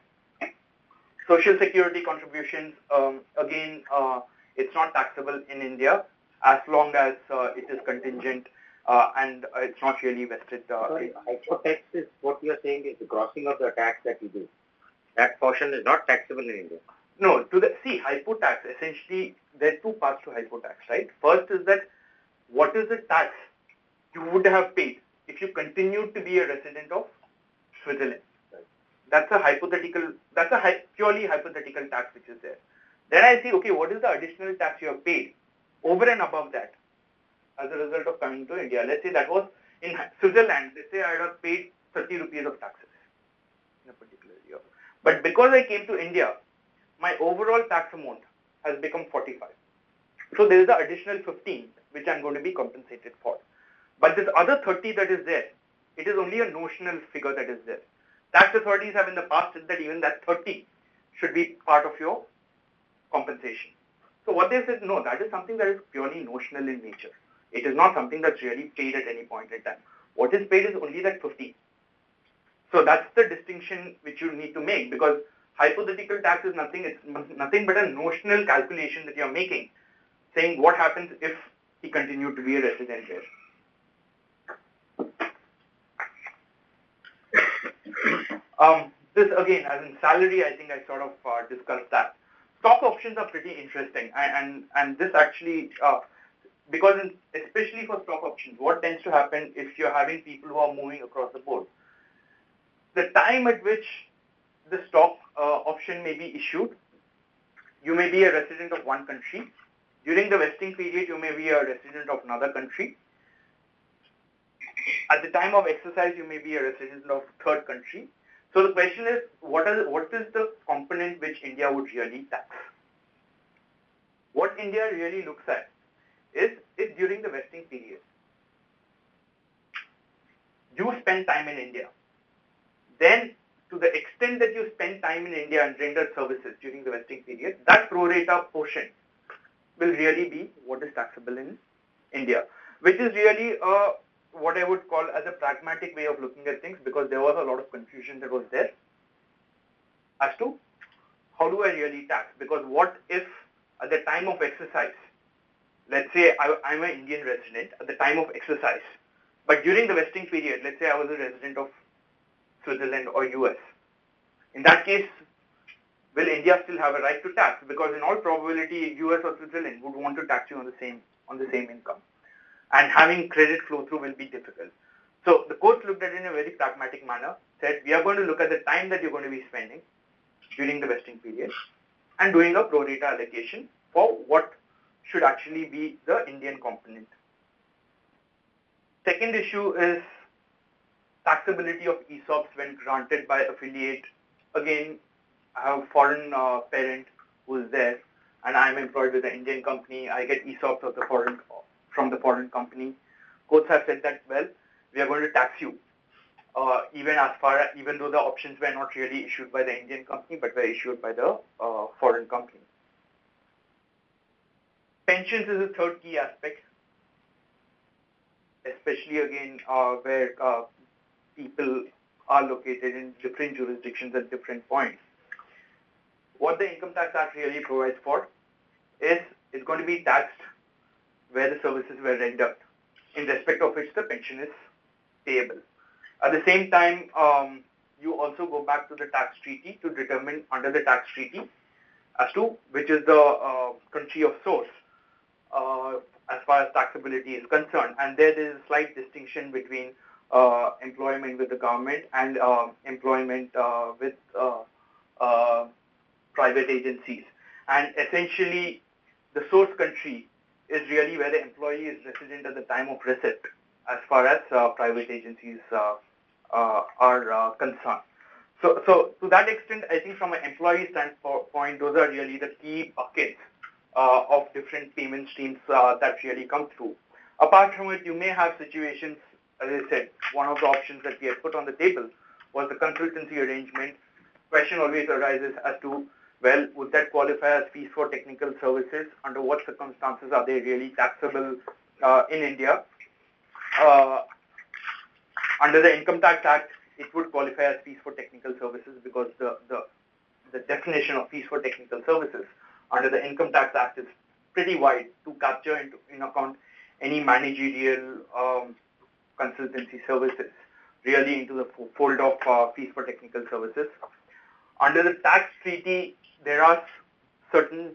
[SPEAKER 12] Social security contributions, again, it's not taxable in India as long as it is contingent and it's not really vested.
[SPEAKER 9] Sorry, hypotax is what you are saying is the grossing of the tax that you do. That portion is not taxable in India.
[SPEAKER 12] No, hypotax, essentially, there are two parts to hypotax, right? First is that what is the tax you would have paid if you continued to be a resident of Switzerland? That's a hypothetical, purely hypothetical tax which is there. Then I see, okay, what is the additional tax you have paid over and above that as a result of coming to India? Let's say that was in Switzerland, let's say I would have paid 30 rupees of taxes in a particular year. But because I came to India, my overall tax amount has become 45. So there is an additional 15 which I'm going to be compensated for. But this other 30 that is there, it is only a notional figure that is there. Tax authorities have in the past said that even that 30 should be part of your compensation. So what they said, no, that is something that is purely notional in nature. It is not something that's really paid at any point in time. What is paid is only that 15. So that's the distinction which you need to make, because hypothetical tax is nothing, it's nothing but a notional calculation that you're making, saying what happens if he continued to be a resident here. This again, as in salary, I think I sort of discussed that. Stock options are pretty interesting, and this actually, because especially for stock options, what tends to happen if you're having people who are moving across the board, the time at which the stock option may be issued, you may be a resident of one country. During the vesting period, you may be a resident of another country. At the time of exercise, you may be a resident of third country. So the question is, what is the component which India would really tax? What India really looks at is if during the vesting period, you spend time in India, then to the extent that you spend time in India and rendered services during the vesting period, that pro rata portion will really be what is taxable in India, which is really what I would call as a pragmatic way of looking at things, because there was a lot of confusion that was there as to how do I really tax? Because what if at the time of exercise, let's say I'm an Indian resident at the time of exercise, but during the vesting period, let's say I was a resident of Switzerland or US. In that case, will India still have a right to tax? Because in all probability, US or Switzerland would want to tax you on the same income. And having credit flow through will be difficult. So the courts looked at it in a very pragmatic manner, said we are going to look at the time that you're going to be spending during the vesting period and doing a pro rata allocation for what should actually be the Indian component. Second issue is taxability of ESOPs when granted by affiliate. Again, I have a foreign parent who is there, and I'm employed with an Indian company. I get ESOPs of from the foreign company. Courts have said that, well, we are going to tax you, even though the options were not really issued by the Indian company, but were issued by the foreign company. Pensions is a third key aspect, especially again where people are located in different jurisdictions at different points. What the Income Tax Act really provides for is it's going to be taxed where the services were rendered, in respect of which the pension is payable. At the same time, you also go back to the tax treaty to determine under the tax treaty as to which is the country of source as far as taxability is concerned. And there is a slight distinction between employment with the government and employment with private agencies. And essentially, the source country is really where the employee is resident at the time of receipt as far as private agencies are concerned. So to that extent, I think from an employee standpoint, those are really the key buckets of different payment streams that really come through. Apart from it, you may have situations, as I said, one of the options that we had put on the table was the consultancy arrangement. Question always arises as to, well, would that qualify as fees for technical services? Under what circumstances are they really taxable in India? Under the Income Tax Act, it would qualify as fees for technical services because the definition of fees for technical services under the Income Tax Act is pretty wide to capture in account any managerial consultancy services really into the fold of fees for technical services. Under the tax treaty, there are certain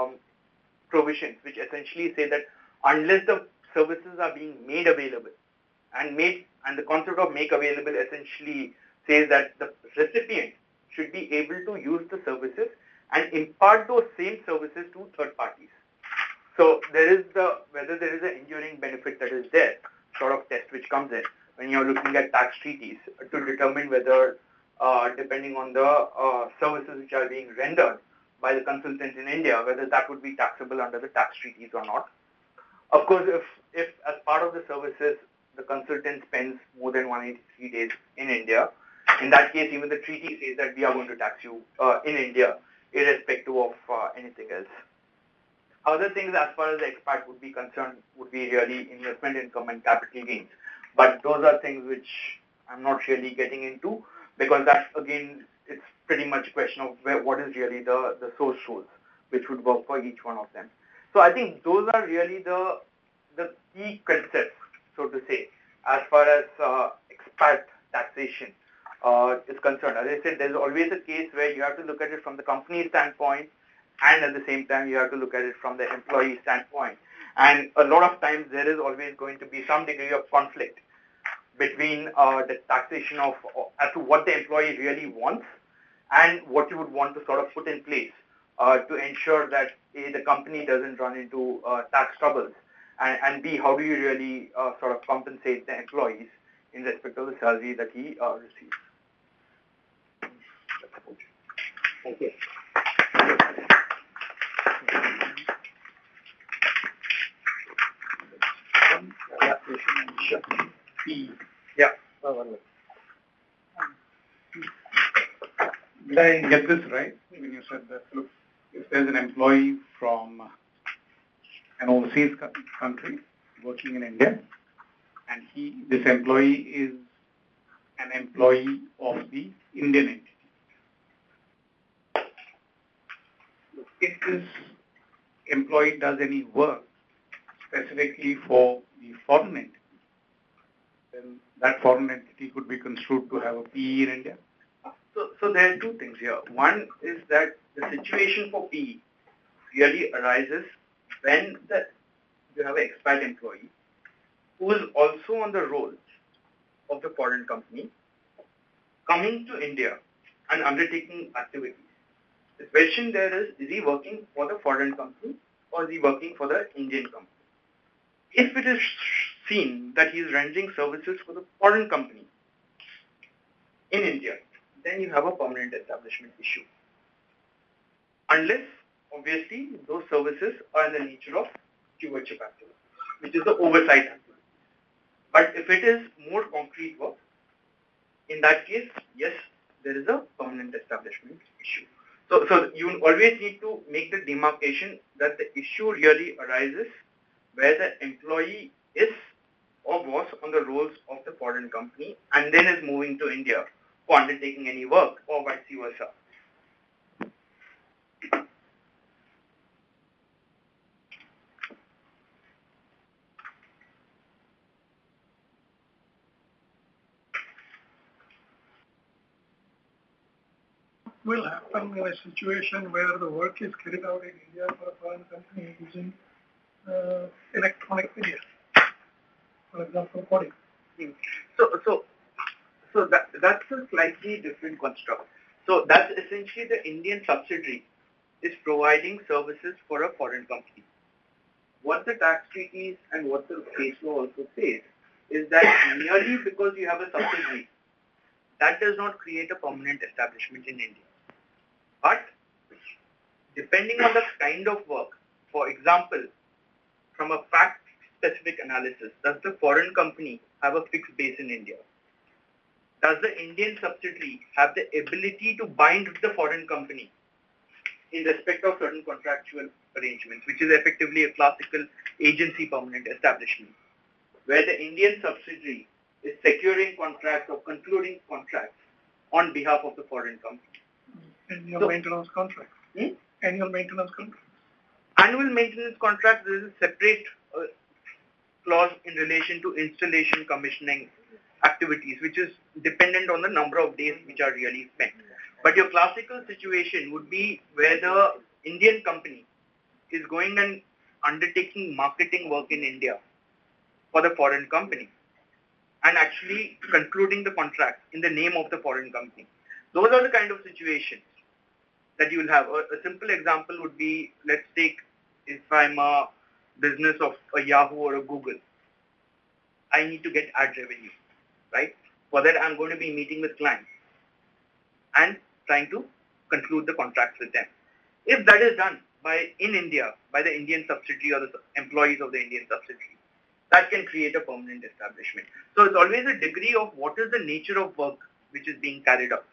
[SPEAKER 12] provisions which essentially say that unless the services are being made available, and the concept of make available essentially says that the recipient should be able to use the services and impart those same services to third parties. So there is whether there is an enduring benefit that is there sort of test which comes in when you're looking at tax treaties to determine whether depending on the services which are being rendered by the consultant in India, whether that would be taxable under the tax treaties or not. Of course, if as part of the services, the consultant spends more than 183 days in India, in that case, even the treaty says that we are going to tax you in India, irrespective of anything else. Other things as far as the expat would be concerned would be really investment income and capital gains. But those are things which I'm not really getting into because that, again, it's pretty much a question of what is really the source rules, which would work for each one of them. So I think those are really the key concepts, so to say, as far as expat taxation is concerned. As I said, there's always a case where you have to look at it from the company standpoint and at the same time you have to look at it from the employee standpoint. And a lot of times there is always going to be some degree of conflict between the taxation of as to what the employee really wants and what you would want to sort of put in place to ensure that A, the company doesn't run into tax troubles, and B, how do you really sort of compensate the employees in respect of the salary that he receives.
[SPEAKER 4] Thank you.
[SPEAKER 2] Yeah. Did I get this right when you said that, look, if there's an employee from an overseas country working in India, and this employee is an employee of the Indian entity. If this employee does any work specifically for the foreign entity, then that foreign entity could be construed to have a PE in India.
[SPEAKER 12] So there are two things here. One is that the situation for PE really arises when you have an expat employee who is also on the rolls of the foreign company coming to India and undertaking activities. The question there is he working for the foreign company or is he working for the Indian company? If it is seen that he is rendering services for the foreign company in India, then you have a permanent establishment issue. Unless, obviously, those services are in the nature of stewardship activity, which is the oversight activity. But if it is more concrete work, in that case, yes, there is a permanent establishment issue. So you always need to make the demarcation that the issue really arises where the employee is or was on the rolls of the foreign company and then is moving to India for undertaking any work or vice versa.
[SPEAKER 11] will happen in a situation where the work is carried out in India for a foreign company using electronic media, for example, coding.
[SPEAKER 12] So that's a slightly different construct. So that's essentially the Indian subsidiary is providing services for a foreign company. What the tax treaties and what the case law also says is that merely because you have a subsidiary, that does not create a permanent establishment in India. But depending on the kind of work, for example, from a fact-specific analysis, does the foreign company have a fixed base in India? Does the Indian subsidiary have the ability to bind the foreign company in respect of certain contractual arrangements, which is effectively a classical agency permanent establishment, where the Indian subsidiary is securing contracts or concluding contracts on behalf of the foreign company?
[SPEAKER 11] Annual maintenance contract. Annual maintenance contract.
[SPEAKER 12] Annual maintenance contract is a separate clause in relation to installation commissioning activities, which is dependent on the number of days which are really spent. But your classical situation would be where the Indian company is going and undertaking marketing work in India for the foreign company and actually concluding the contract in the name of the foreign company. Those are the kind of situations that you will have. A simple example would be, let's take if I'm a business of a Yahoo or a Google, I need to get ad revenue, right? For that, I'm going to be meeting with clients and trying to conclude the contracts with them. If that is done in India by the Indian subsidiary or the employees of the Indian subsidiary, that can create a permanent establishment. So it's always a degree of what is the nature of work which is being carried out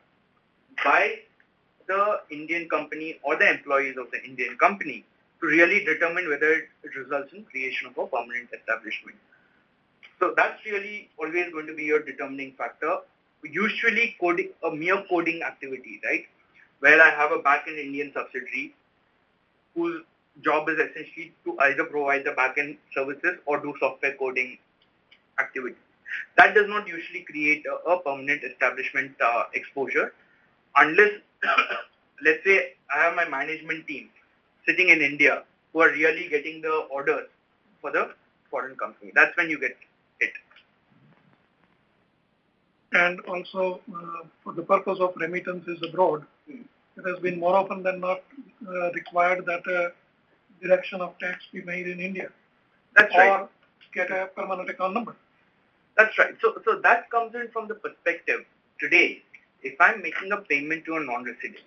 [SPEAKER 12] by the Indian company or the employees of the Indian company to really determine whether it results in creation of a permanent establishment. So that's really always going to be your determining factor. Usually coding, a mere coding activity, right? Where I have a back-end Indian subsidiary whose job is essentially to either provide the back-end services or do software coding activities. That does not usually create a permanent establishment exposure unless, let's say, I have my management team sitting in India who are really getting the orders for the foreign company. That's when you get it.
[SPEAKER 11] And also, for the purpose of remittances abroad, it has been more often than not required that a deduction of tax be made in India.
[SPEAKER 12] That's right.
[SPEAKER 11] Or get a permanent account number.
[SPEAKER 12] That's right. So that comes in from the perspective today, if I'm making a payment to a non-resident,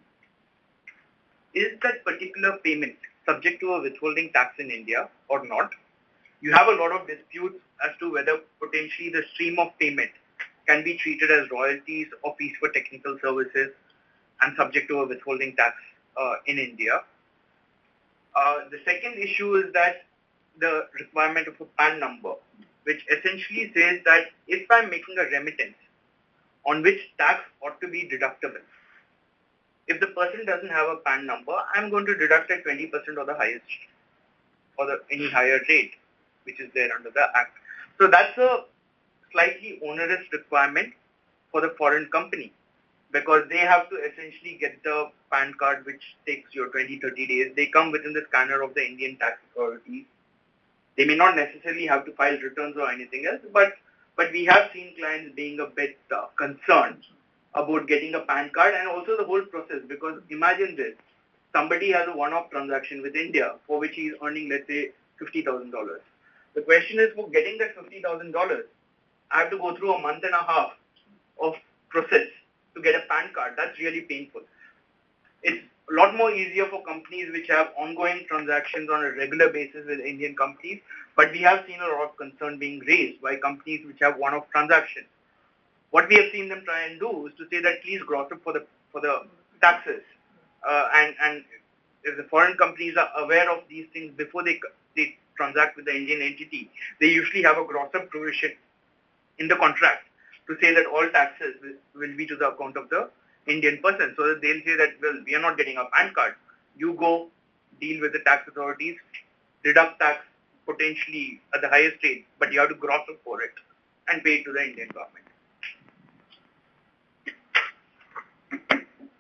[SPEAKER 12] is that particular payment subject to a withholding tax in India or not? You have a lot of disputes as to whether potentially the stream of payment can be treated as royalties or fees for technical services and subject to a withholding tax in India. The second issue is that the requirement of a PAN number, which essentially says that if I'm making a remittance on which tax ought to be deductible, if the person doesn't have a PAN number, I'm going to deduct at 20% of the highest or any higher rate which is there under the Act. So that's a slightly onerous requirement for the foreign company because they have to essentially get the PAN card which takes your 20-30 days. They come within the scanner of the Indian tax authorities. They may not necessarily have to file returns or anything else, but we have seen clients being a bit concerned about getting a PAN card and also the whole process, because imagine this, somebody has a one-off transaction with India for which he is earning, let's say, $50,000. The question is, for getting that $50,000, I have to go through a month and a half of process to get a PAN card. That's really painful. It's a lot more easier for companies which have ongoing transactions on a regular basis with Indian companies, but we have seen a lot of concern being raised by companies which have one-off transactions. What we have seen them try and do is to say that please gross up for the taxes, and if the foreign companies are aware of these things before they transact with the Indian entity, they usually have a gross up provision in the contract to say that all taxes will be to the account of the Indian person. So that they'll say that, well, we are not getting a PAN card. You go deal with the tax authorities, deduct tax potentially at the highest rate, but you have to gross up for it and pay it to the Indian government.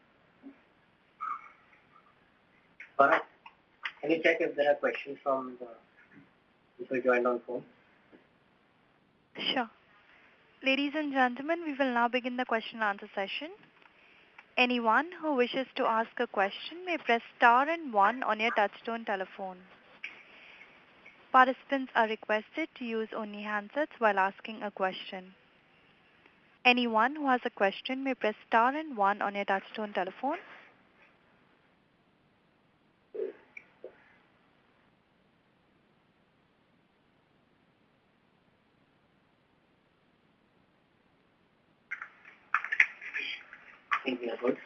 [SPEAKER 4] Bharat, can you check if there are questions from the people joined on phone?
[SPEAKER 1] Sure. Ladies and gentlemen, we will now begin the question and answer session. Anyone who wishes to ask a question may press star and 1 on your touchtone telephone. Participants are requested to use only handsets while asking a question. Anyone who has a question may press star and 1 on your touchtone telephone.
[SPEAKER 4] I think we are good.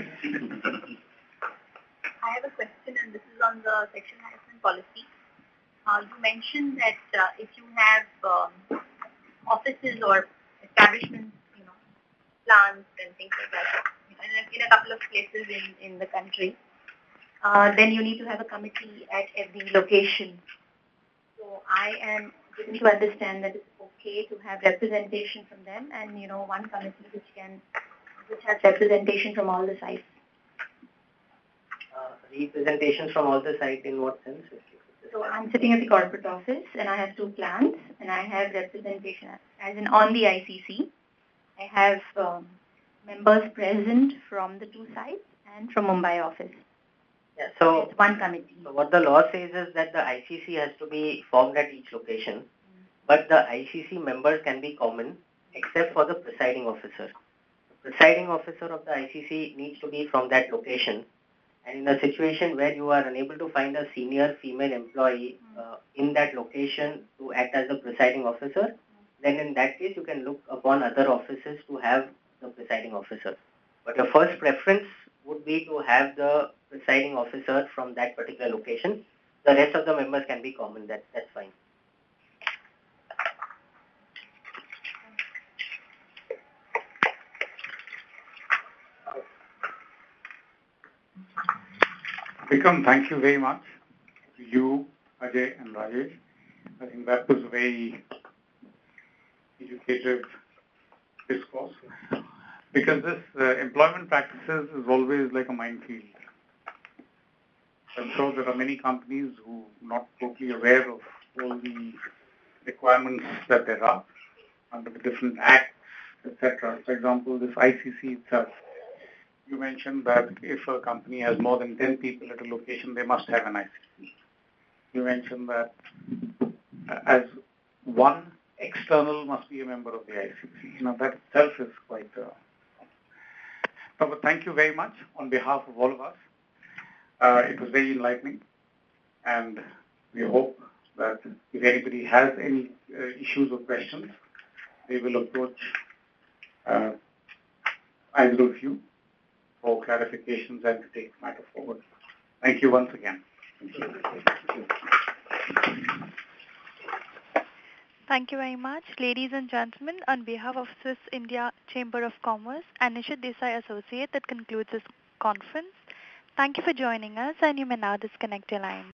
[SPEAKER 6] I have a question, and this is on the section harassment policy. You mentioned that if you have offices or establishments, plants and things like that, in a couple of places in the country, then you need to have a committee at every location. So I am given to understand that it's okay to have representation from them, and one committee which has representation from all the sites.
[SPEAKER 4] Representations from all the sites in what sense?
[SPEAKER 6] So I'm sitting at the corporate office, and I have 2 plants, and I have representation as in on the ICC. I have members present from the 2 sites and from Mumbai office.
[SPEAKER 4] Yeah, so
[SPEAKER 6] it's one committee.
[SPEAKER 4] So what the law says is that the ICC has to be formed at each location, but the ICC members can be common except for the presiding officer. The presiding officer of the ICC needs to be from that location. And in a situation where you are unable to find a senior female employee in that location to act as the presiding officer, then in that case you can look upon other offices to have the presiding officer. But your first preference would be to have the presiding officer from that particular location. The rest of the members can be common. That's fine.
[SPEAKER 2] Vikram, thank you very much to you, Ajay and Rajesh. I think that was a very educative discourse, because this employment practices is always like a minefield. I'm sure there are many companies who are not totally aware of all the requirements that there are under the different acts, etc. For example, this ICC itself. You mentioned that if a company has more than 10 people at a location, they must have an ICC. You mentioned that as one external must be a member of the ICC. That itself is quite... but thank you very much on behalf of all of us. It was very enlightening, and we hope that if anybody has any issues or questions, they will approach either of you for clarifications and to take the matter forward. Thank you once again.
[SPEAKER 1] Thank you very much. Ladies and gentlemen, on behalf of Swiss India Chamber of Commerce and Nishit Desai Associate, that concludes this conference. Thank you for joining us, and you may now disconnect your line.